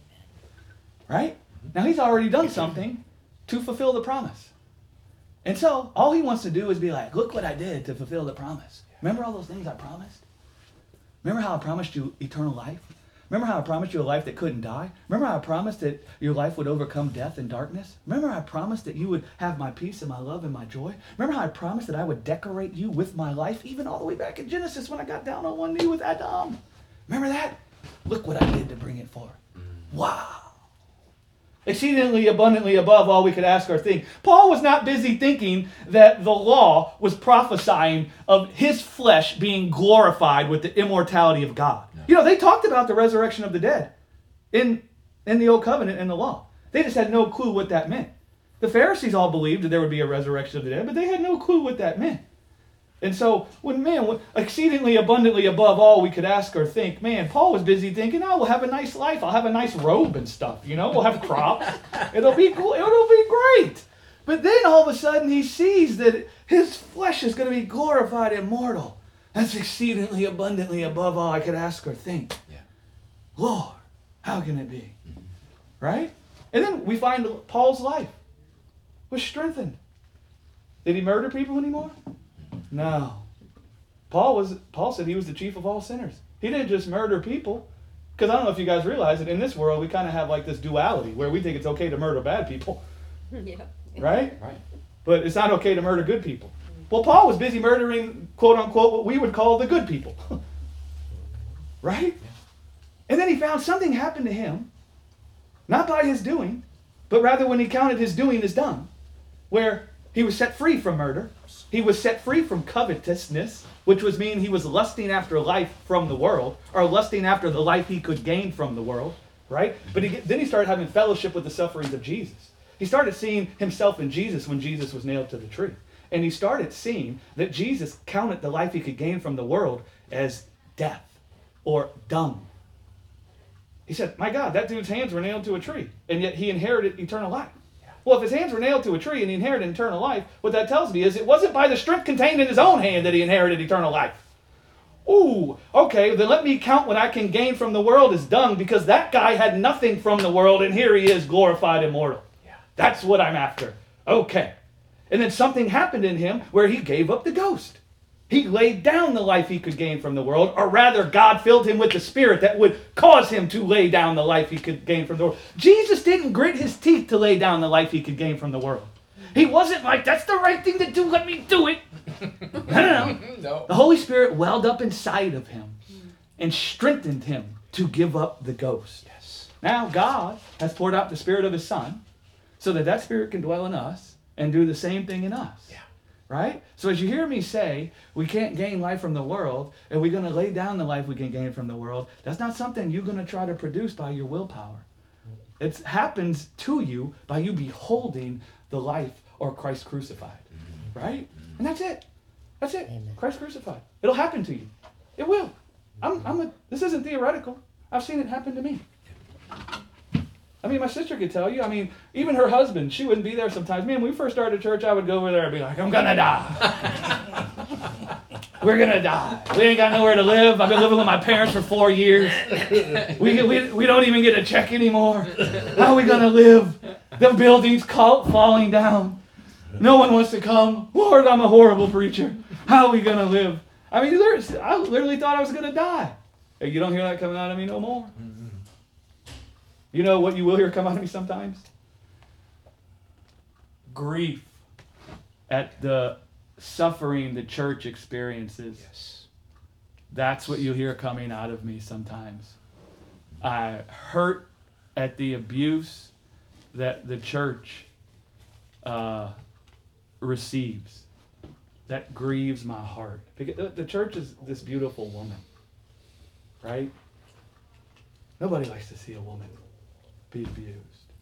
S1: Right? Now he's already done something to fulfill the promise. And so all he wants to do is be like, look what I did to fulfill the promise. Remember all those things I promised? Remember how I promised you eternal life? Remember how I promised you a life that couldn't die? Remember how I promised that your life would overcome death and darkness? Remember how I promised that you would have my peace and my love and my joy? Remember how I promised that I would decorate you with my life, even all the way back in Genesis when I got down on one knee with Adam? Remember that? Look what I did to bring it forth. Wow. Exceedingly abundantly above all we could ask or think. Paul was not busy thinking that the law was prophesying of his flesh being glorified with the immortality of God. No. You know, they talked about the resurrection of the dead in the Old Covenant and the law. They just had no clue what that meant. The Pharisees all believed that there would be a resurrection of the dead, but they had no clue what that meant. And so, when exceedingly abundantly above all we could ask or think, man, Paul was busy thinking, oh, we'll have a nice life. I'll have a nice robe and stuff, you know. We'll have crops. It'll be cool. It'll be great. But then all of a sudden he sees that his flesh is going to be glorified and immortal. That's exceedingly abundantly above all I could ask or think.
S2: Yeah.
S1: Lord, how can it be? Right? And then we find Paul's life was strengthened. Did he murder people anymore? No. Paul said he was the chief of all sinners. He didn't just murder people. Because I don't know if you guys realize that in this world we kind of have like this duality where we think it's okay to murder bad people.
S4: Yeah.
S1: Right?
S2: Right.
S1: But it's not okay to murder good people. Well, Paul was busy murdering, quote unquote, what we would call the good people. Right?
S2: Yeah.
S1: And then he found something happened to him, not by his doing, but rather when he counted his doing as done, where he was set free from murder. He was set free from covetousness, which was mean he was lusting after life from the world, or lusting after the life he could gain from the world, right? But then he started having fellowship with the sufferings of Jesus. He started seeing himself in Jesus when Jesus was nailed to the tree. And he started seeing that Jesus counted the life he could gain from the world as death or dung. He said, my God, that dude's hands were nailed to a tree, and yet he inherited eternal life. Well, if his hands were nailed to a tree and he inherited eternal life, what that tells me is it wasn't by the strength contained in his own hand that he inherited eternal life. Ooh, okay, then let me count what I can gain from the world as dung, because that guy had nothing from the world, and here he is, glorified immortal. Yeah. That's what I'm after. Okay. And then something happened in him where he gave up the ghost. He laid down the life he could gain from the world, or rather, God filled him with the Spirit that would cause him to lay down the life he could gain from the world. Jesus didn't grit his teeth to lay down the life he could gain from the world. He wasn't like, that's the right thing to do, let me do it. No. The Holy Spirit welled up inside of him and strengthened him to give up the ghost. Yes. Now God has poured out the Spirit of his Son so that that Spirit can dwell in us and do the same thing in us. Yeah. Right? So as you hear me say, we can't gain life from the world, and we're going to lay down the life we can gain from the world, that's not something you're going to try to produce by your willpower. It happens to you by you beholding the life or Christ crucified. Right? And that's it. That's it. Amen. Christ crucified. It'll happen to you. It will. This isn't theoretical. I've seen it happen to me. I mean, my sister could tell you. I mean, even her husband, she wouldn't be there sometimes. Man, when we first started church, I would go over there and be like, I'm going to die. We're going to die. We ain't got nowhere to live. I've been living with my parents for 4 years. We don't even get a check anymore. How are we going to live? The building's falling down. No one wants to come. Lord, I'm a horrible preacher. How are we going to live? I mean, I literally thought I was going to die. Hey, you don't hear that coming out of me no more. You know what you will hear come out of me sometimes? Grief at the suffering the church experiences. Yes. That's what you hear coming out of me sometimes. I hurt at the abuse that the church receives. That grieves my heart. Because the church is this beautiful woman, right? Nobody likes to see a woman be abused.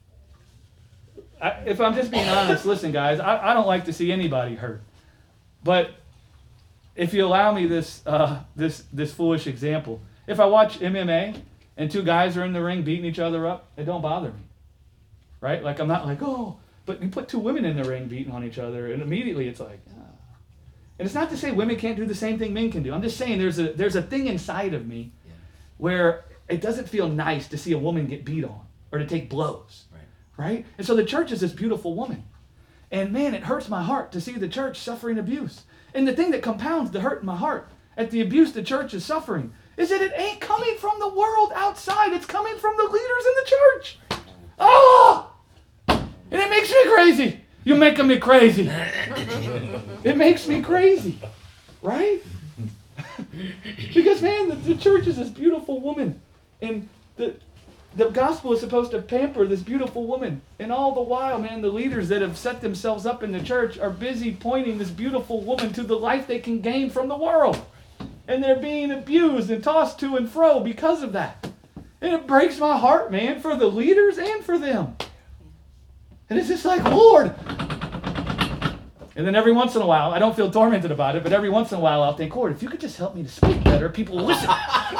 S1: If I'm just being honest, listen, guys, I don't like to see anybody hurt. But if you allow me this foolish example, if I watch MMA and two guys are in the ring beating each other up, it don't bother me, right? Like I'm not like, oh, but you put two women in the ring beating on each other, and immediately it's like, oh. And it's not to say women can't do the same thing men can do. I'm just saying there's a thing inside of me where it doesn't feel nice to see a woman get beat on or to take blows, right? And so the church is this beautiful woman. And man, it hurts my heart to see the church suffering abuse. And the thing that compounds the hurt in my heart at the abuse the church is suffering is that it ain't coming from the world outside. It's coming from the leaders in the church. Oh! And it makes me crazy. You're making me crazy. It makes me crazy, right? Because, man, the church is this beautiful woman. And the gospel is supposed to pamper this beautiful woman. And all the while, man, the leaders that have set themselves up in the church are busy pointing this beautiful woman to the life they can gain from the world. And they're being abused and tossed to and fro because of that. And it breaks my heart, man, for the leaders and for them. And it's just like, Lord. And then every once in a while, I don't feel tormented about it, but every once in a while I'll think, Lord, if you could just help me to speak better, people will listen.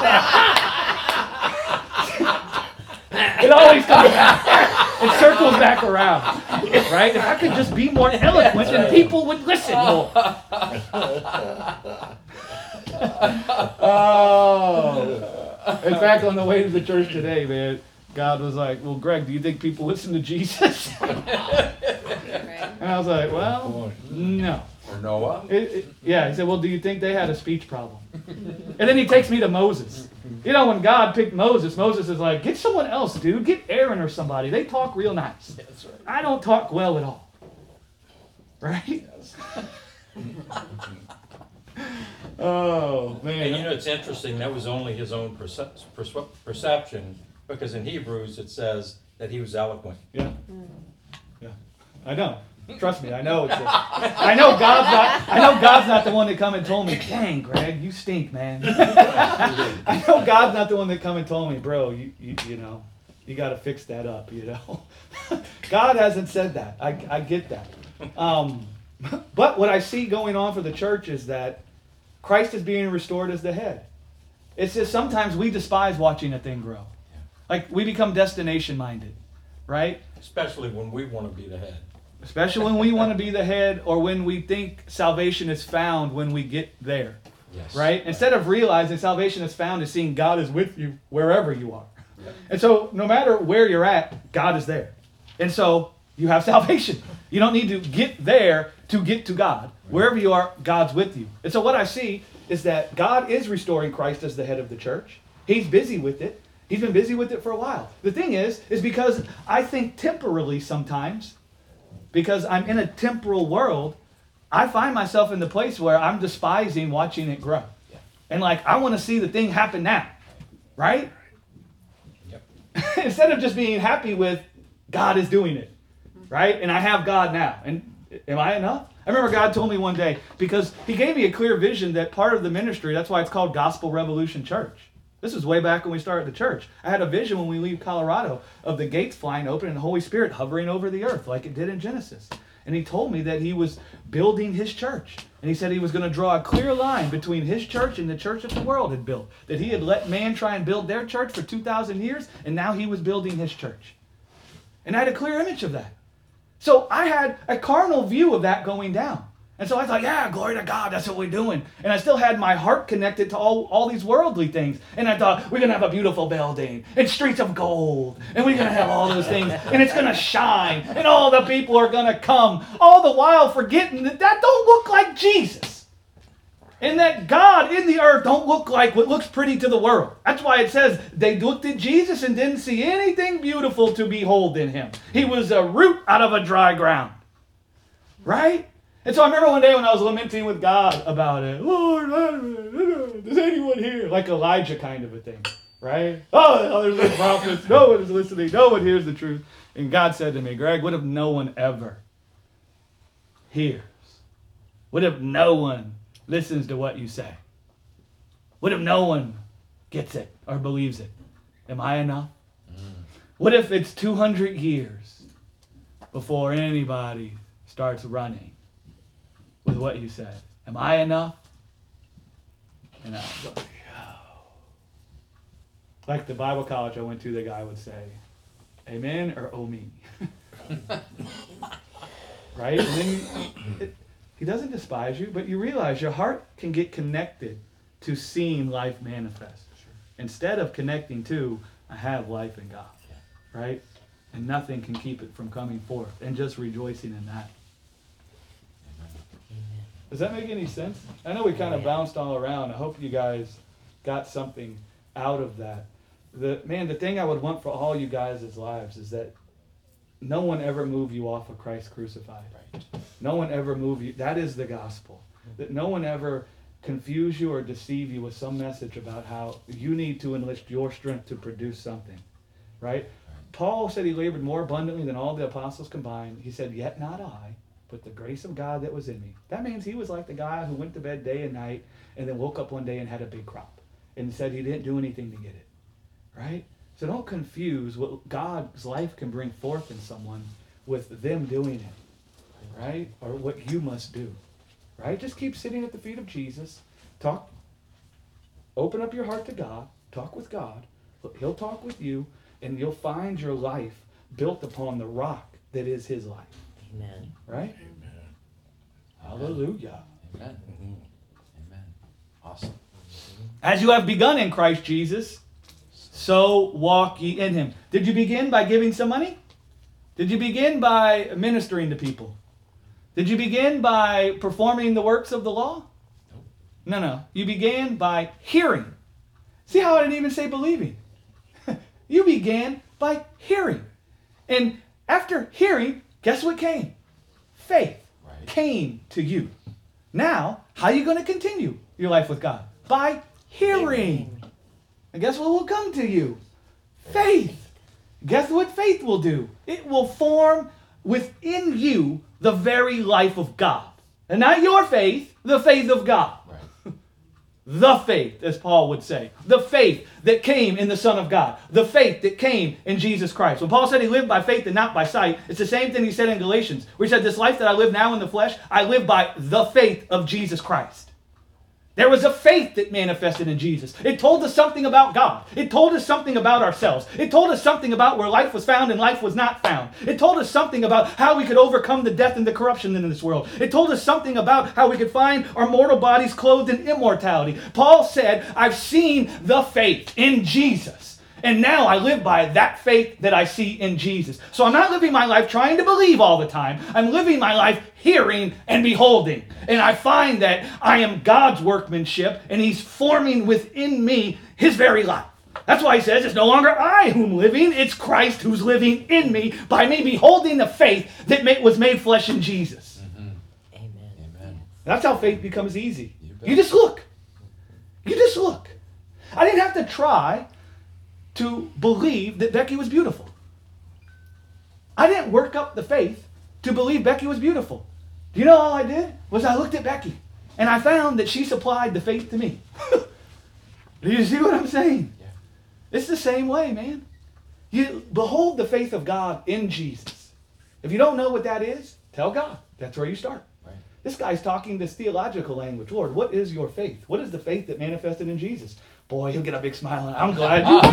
S1: It always comes back. It circles back around. Right? If I could just be more eloquent, then people would listen more. Oh. In fact, on the way to the church today, man, God was like, well, Greg, do you think people listen to Jesus? And I was like, well, no.
S2: Or Noah?
S1: Yeah, he said, well, do you think they had a speech problem? And then he takes me to Moses. You know, when God picked Moses, Moses is like, get someone else, dude. Get Aaron or somebody. They talk real nice. That's right. I don't talk well at all. Right? Yes. Oh, man.
S3: And you know, it's interesting. That was only his own perception, because in Hebrews it says that he was eloquent.
S1: Yeah. Yeah. I know. Trust me, I know. I know God's not the one that come and told me, dang, Greg, you stink, man. I know God's not the one that come and told me, bro, you know, you got to fix that up, you know. God hasn't said that. I get that. But what I see going on for the church is that Christ is being restored as the head. It's just sometimes we despise watching a thing grow. Like we become destination minded, right?
S3: Especially when we want to be the head.
S1: Especially when we want to be the head, or when we think salvation is found when we get there.
S3: Yes.
S1: Right? Instead of realizing salvation is found is seeing God is with you wherever you are.
S3: Yep.
S1: And so no matter where you're at, God is there. And so you have salvation. You don't need to get there to get to God. Wherever you are, God's with you. And so what I see is that God is restoring Christ as the head of the church. He's busy with it. He's been busy with it for a while. The thing is because I think temporally sometimes, because I'm in a temporal world, I find myself in the place where I'm despising watching it grow.
S3: Yeah.
S1: And like, I want to see the thing happen now. Right?
S3: Yep.
S1: Instead of just being happy with God is doing it. Right? And I have God now. And am I enough? I remember God told me one day, because he gave me a clear vision that part of the ministry, that's why it's called Gospel Revolution Church. This was way back when we started the church. I had a vision when we leave Colorado of the gates flying open and the Holy Spirit hovering over the earth like it did in Genesis. And he told me that he was building his church. And he said he was going to draw a clear line between his church and the church that the world had built. That he had let man try and build their church for 2,000 years, and now he was building his church. And I had a clear image of that. So I had a carnal view of that going down. And so I thought, yeah, glory to God, that's what we're doing. And I still had my heart connected to all these worldly things. And I thought, we're going to have a beautiful building and streets of gold. And we're going to have all those things. And it's going to shine. And all the people are going to come. All the while forgetting that don't look like Jesus. And that God in the earth don't look like what looks pretty to the world. That's why it says they looked at Jesus and didn't see anything beautiful to behold in him. He was a root out of a dry ground. Right? And so I remember one day when I was lamenting with God about it. Lord, is anyone here? Like Elijah kind of a thing. Right? Oh, there's no prophets. No one is listening. No one hears the truth. And God said to me, Greg, what if no one ever hears? What if no one listens to what you say? What if no one gets it or believes it? Am I enough? What if it's 200 years before anybody starts running with what you said? Am I enough? And I was like, like the Bible college I went to, the guy would say, amen or oh me. Right? And then he doesn't despise you, but you realize your heart can get connected to seeing life manifest. Sure. Instead of connecting to, I have life in God. Yeah. Right? And nothing can keep it from coming forth. And just rejoicing in that. Amen. Does that make any sense? I know we kind of bounced all around. I hope you guys got something out of that. The thing I would want for all you guys' lives is that no one ever move you off of Christ crucified. Right. No one ever move you. That is the gospel. That no one ever confuse you or deceive you with some message about how you need to enlist your strength to produce something. Right? Paul said he labored more abundantly than all the apostles combined. He said, yet not I, but the grace of God that was in me. That means he was like the guy who went to bed day and night and then woke up one day and had a big crop and said he didn't do anything to get it. Right? So don't confuse what God's life can bring forth in someone with them doing it. Right? Or what you must do. Right? Just keep sitting at the feet of Jesus. Talk. Open up your heart to God. Talk with God. He'll talk with you. And you'll find your life built upon the rock that is his life.
S4: Amen.
S1: Right?
S2: Amen.
S1: Hallelujah.
S2: Amen. Amen. Awesome.
S1: As you have begun in Christ Jesus, so walk ye in him. Did you begin by giving some money? Did you begin by ministering to people? Did you begin by performing the works of the law? No. You began by hearing. See how I didn't even say believing? You began by hearing. And after hearing, guess what came? Faith came to you. Now, how are you going to continue your life with God? By hearing. And guess what will come to you? Faith. Guess what faith will do? It will form within you the very life of God. And not your faith, the faith of God. Right. The faith, as Paul would say. The faith that came in the Son of God. The faith that came in Jesus Christ. When Paul said he lived by faith and not by sight, it's the same thing he said in Galatians, where he said, this life that I live now in the flesh, I live by the faith of Jesus Christ. There was a faith that manifested in Jesus. It told us something about God. It told us something about ourselves. It told us something about where life was found and life was not found. It told us something about how we could overcome the death and the corruption in this world. It told us something about how we could find our mortal bodies clothed in immortality. Paul said, I've seen the faith in Jesus. And now I live by that faith that I see in Jesus. So I'm not living my life trying to believe all the time. I'm living my life hearing and beholding. And I find that I am God's workmanship, and He's forming within me His very life. That's why He says it's no longer I whom living, it's Christ who's living in me by me beholding the faith that was made flesh in Jesus.
S4: Amen.
S2: Amen.
S1: That's how faith becomes easy.
S2: You bet.
S1: You just look. You just look. I didn't have to try to believe that Becky was beautiful. I didn't work up the faith to believe Becky was beautiful. Do you know all I did? Was I looked at Becky and I found that she supplied the faith to me. Do you see what I'm saying?
S2: Yeah.
S1: It's the same way, man. You behold the faith of God in Jesus. If you don't know what that is, tell God. That's where you start.
S2: Right.
S1: This guy's talking this theological language. Lord, what is your faith? What is the faith that manifested in Jesus? Boy, he'll get a big smile. I'm glad you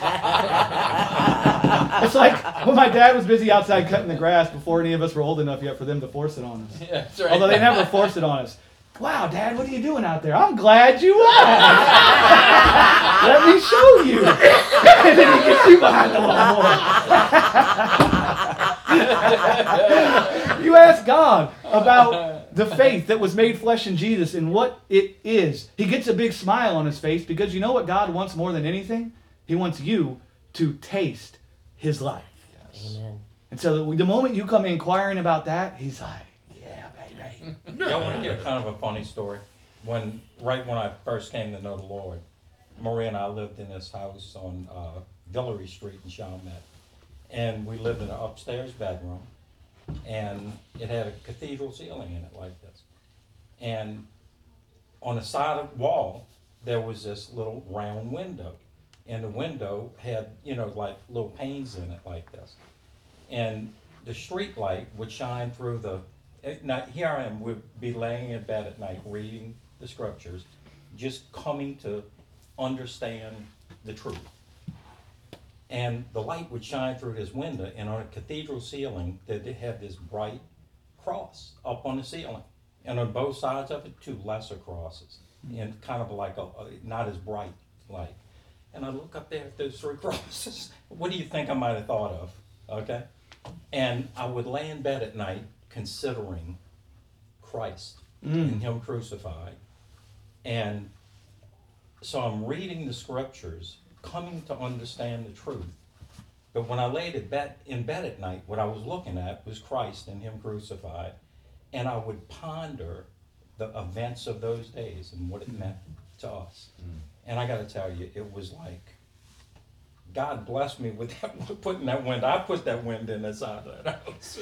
S1: asked. It's like when my dad was busy outside cutting the grass before any of us were old enough yet for them to force it on us.
S2: Yeah, that's right.
S1: Although they never forced it on us. Wow, Dad, what are you doing out there? I'm glad you asked. Let me show you. And then he gets you behind the lawnmower. You ask God about the faith that was made flesh in Jesus and what it is. He gets a big smile on his face because you know what God wants more than anything? He wants you to taste His life.
S4: Amen.
S1: And so the moment you come inquiring about that, He's like, yeah, baby.
S3: Yeah, I want to give kind of a funny story. Right when I first came to know the Lord, Maria and I lived in this house on Villery Street in Chalmette. And we lived in an upstairs bedroom. And it had a cathedral ceiling in it like this. And on the side of the wall, there was this little round window. And the window had, like little panes in it like this. And the street light would shine through now here I am, would be laying in bed at night reading the scriptures, just coming to understand the truth. And the light would shine through this window, and on a cathedral ceiling, they had this bright cross up on the ceiling. And on both sides of it, two lesser crosses, and kind of like a not as bright light. And I look up there at those three crosses. What do you think I might have thought of? Okay? And I would lay in bed at night considering Christ and Him crucified. And so I'm reading the scriptures, coming to understand the truth. But when I laid in bed at night, what I was looking at was Christ and Him crucified. And I would ponder the events of those days and what it meant to us. And I got to tell you, it was like God blessed me with putting that wind. I put that wind in the side of that house.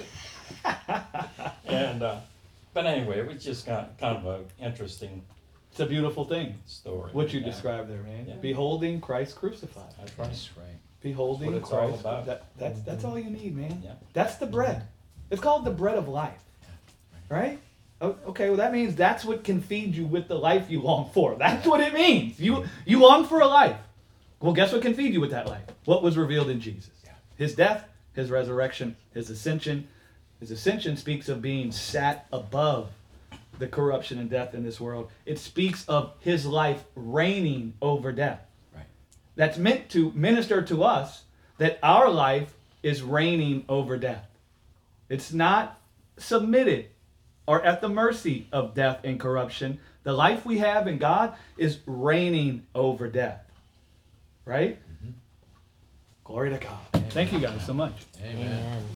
S3: And but anyway, it was just kind of an interesting
S1: It's a beautiful thing.
S3: story.
S1: What you
S3: Yeah.
S1: described there, man.
S3: Yeah.
S1: Beholding Christ crucified.
S3: That's right.
S2: That's right.
S1: Beholding
S3: That's what it's all
S1: Christ.
S3: about.
S1: That's all you need, man.
S3: Yeah.
S1: That's the bread. It's called the bread of life. Right? Okay, well that means that's what can feed you with the life you long for. That's what it means. You long for a life. Well, guess what can feed you with that life? What was revealed in Jesus. His death, His resurrection, His ascension. His ascension speaks of being sat above the corruption and death in this world. It speaks of His life reigning over death.
S2: Right.
S1: That's meant to minister to us that our life is reigning over death. It's not submitted or at the mercy of death and corruption. The life we have in God is reigning over death. Right? Glory to God. Thank you guys so much.
S2: Amen.
S4: Amen.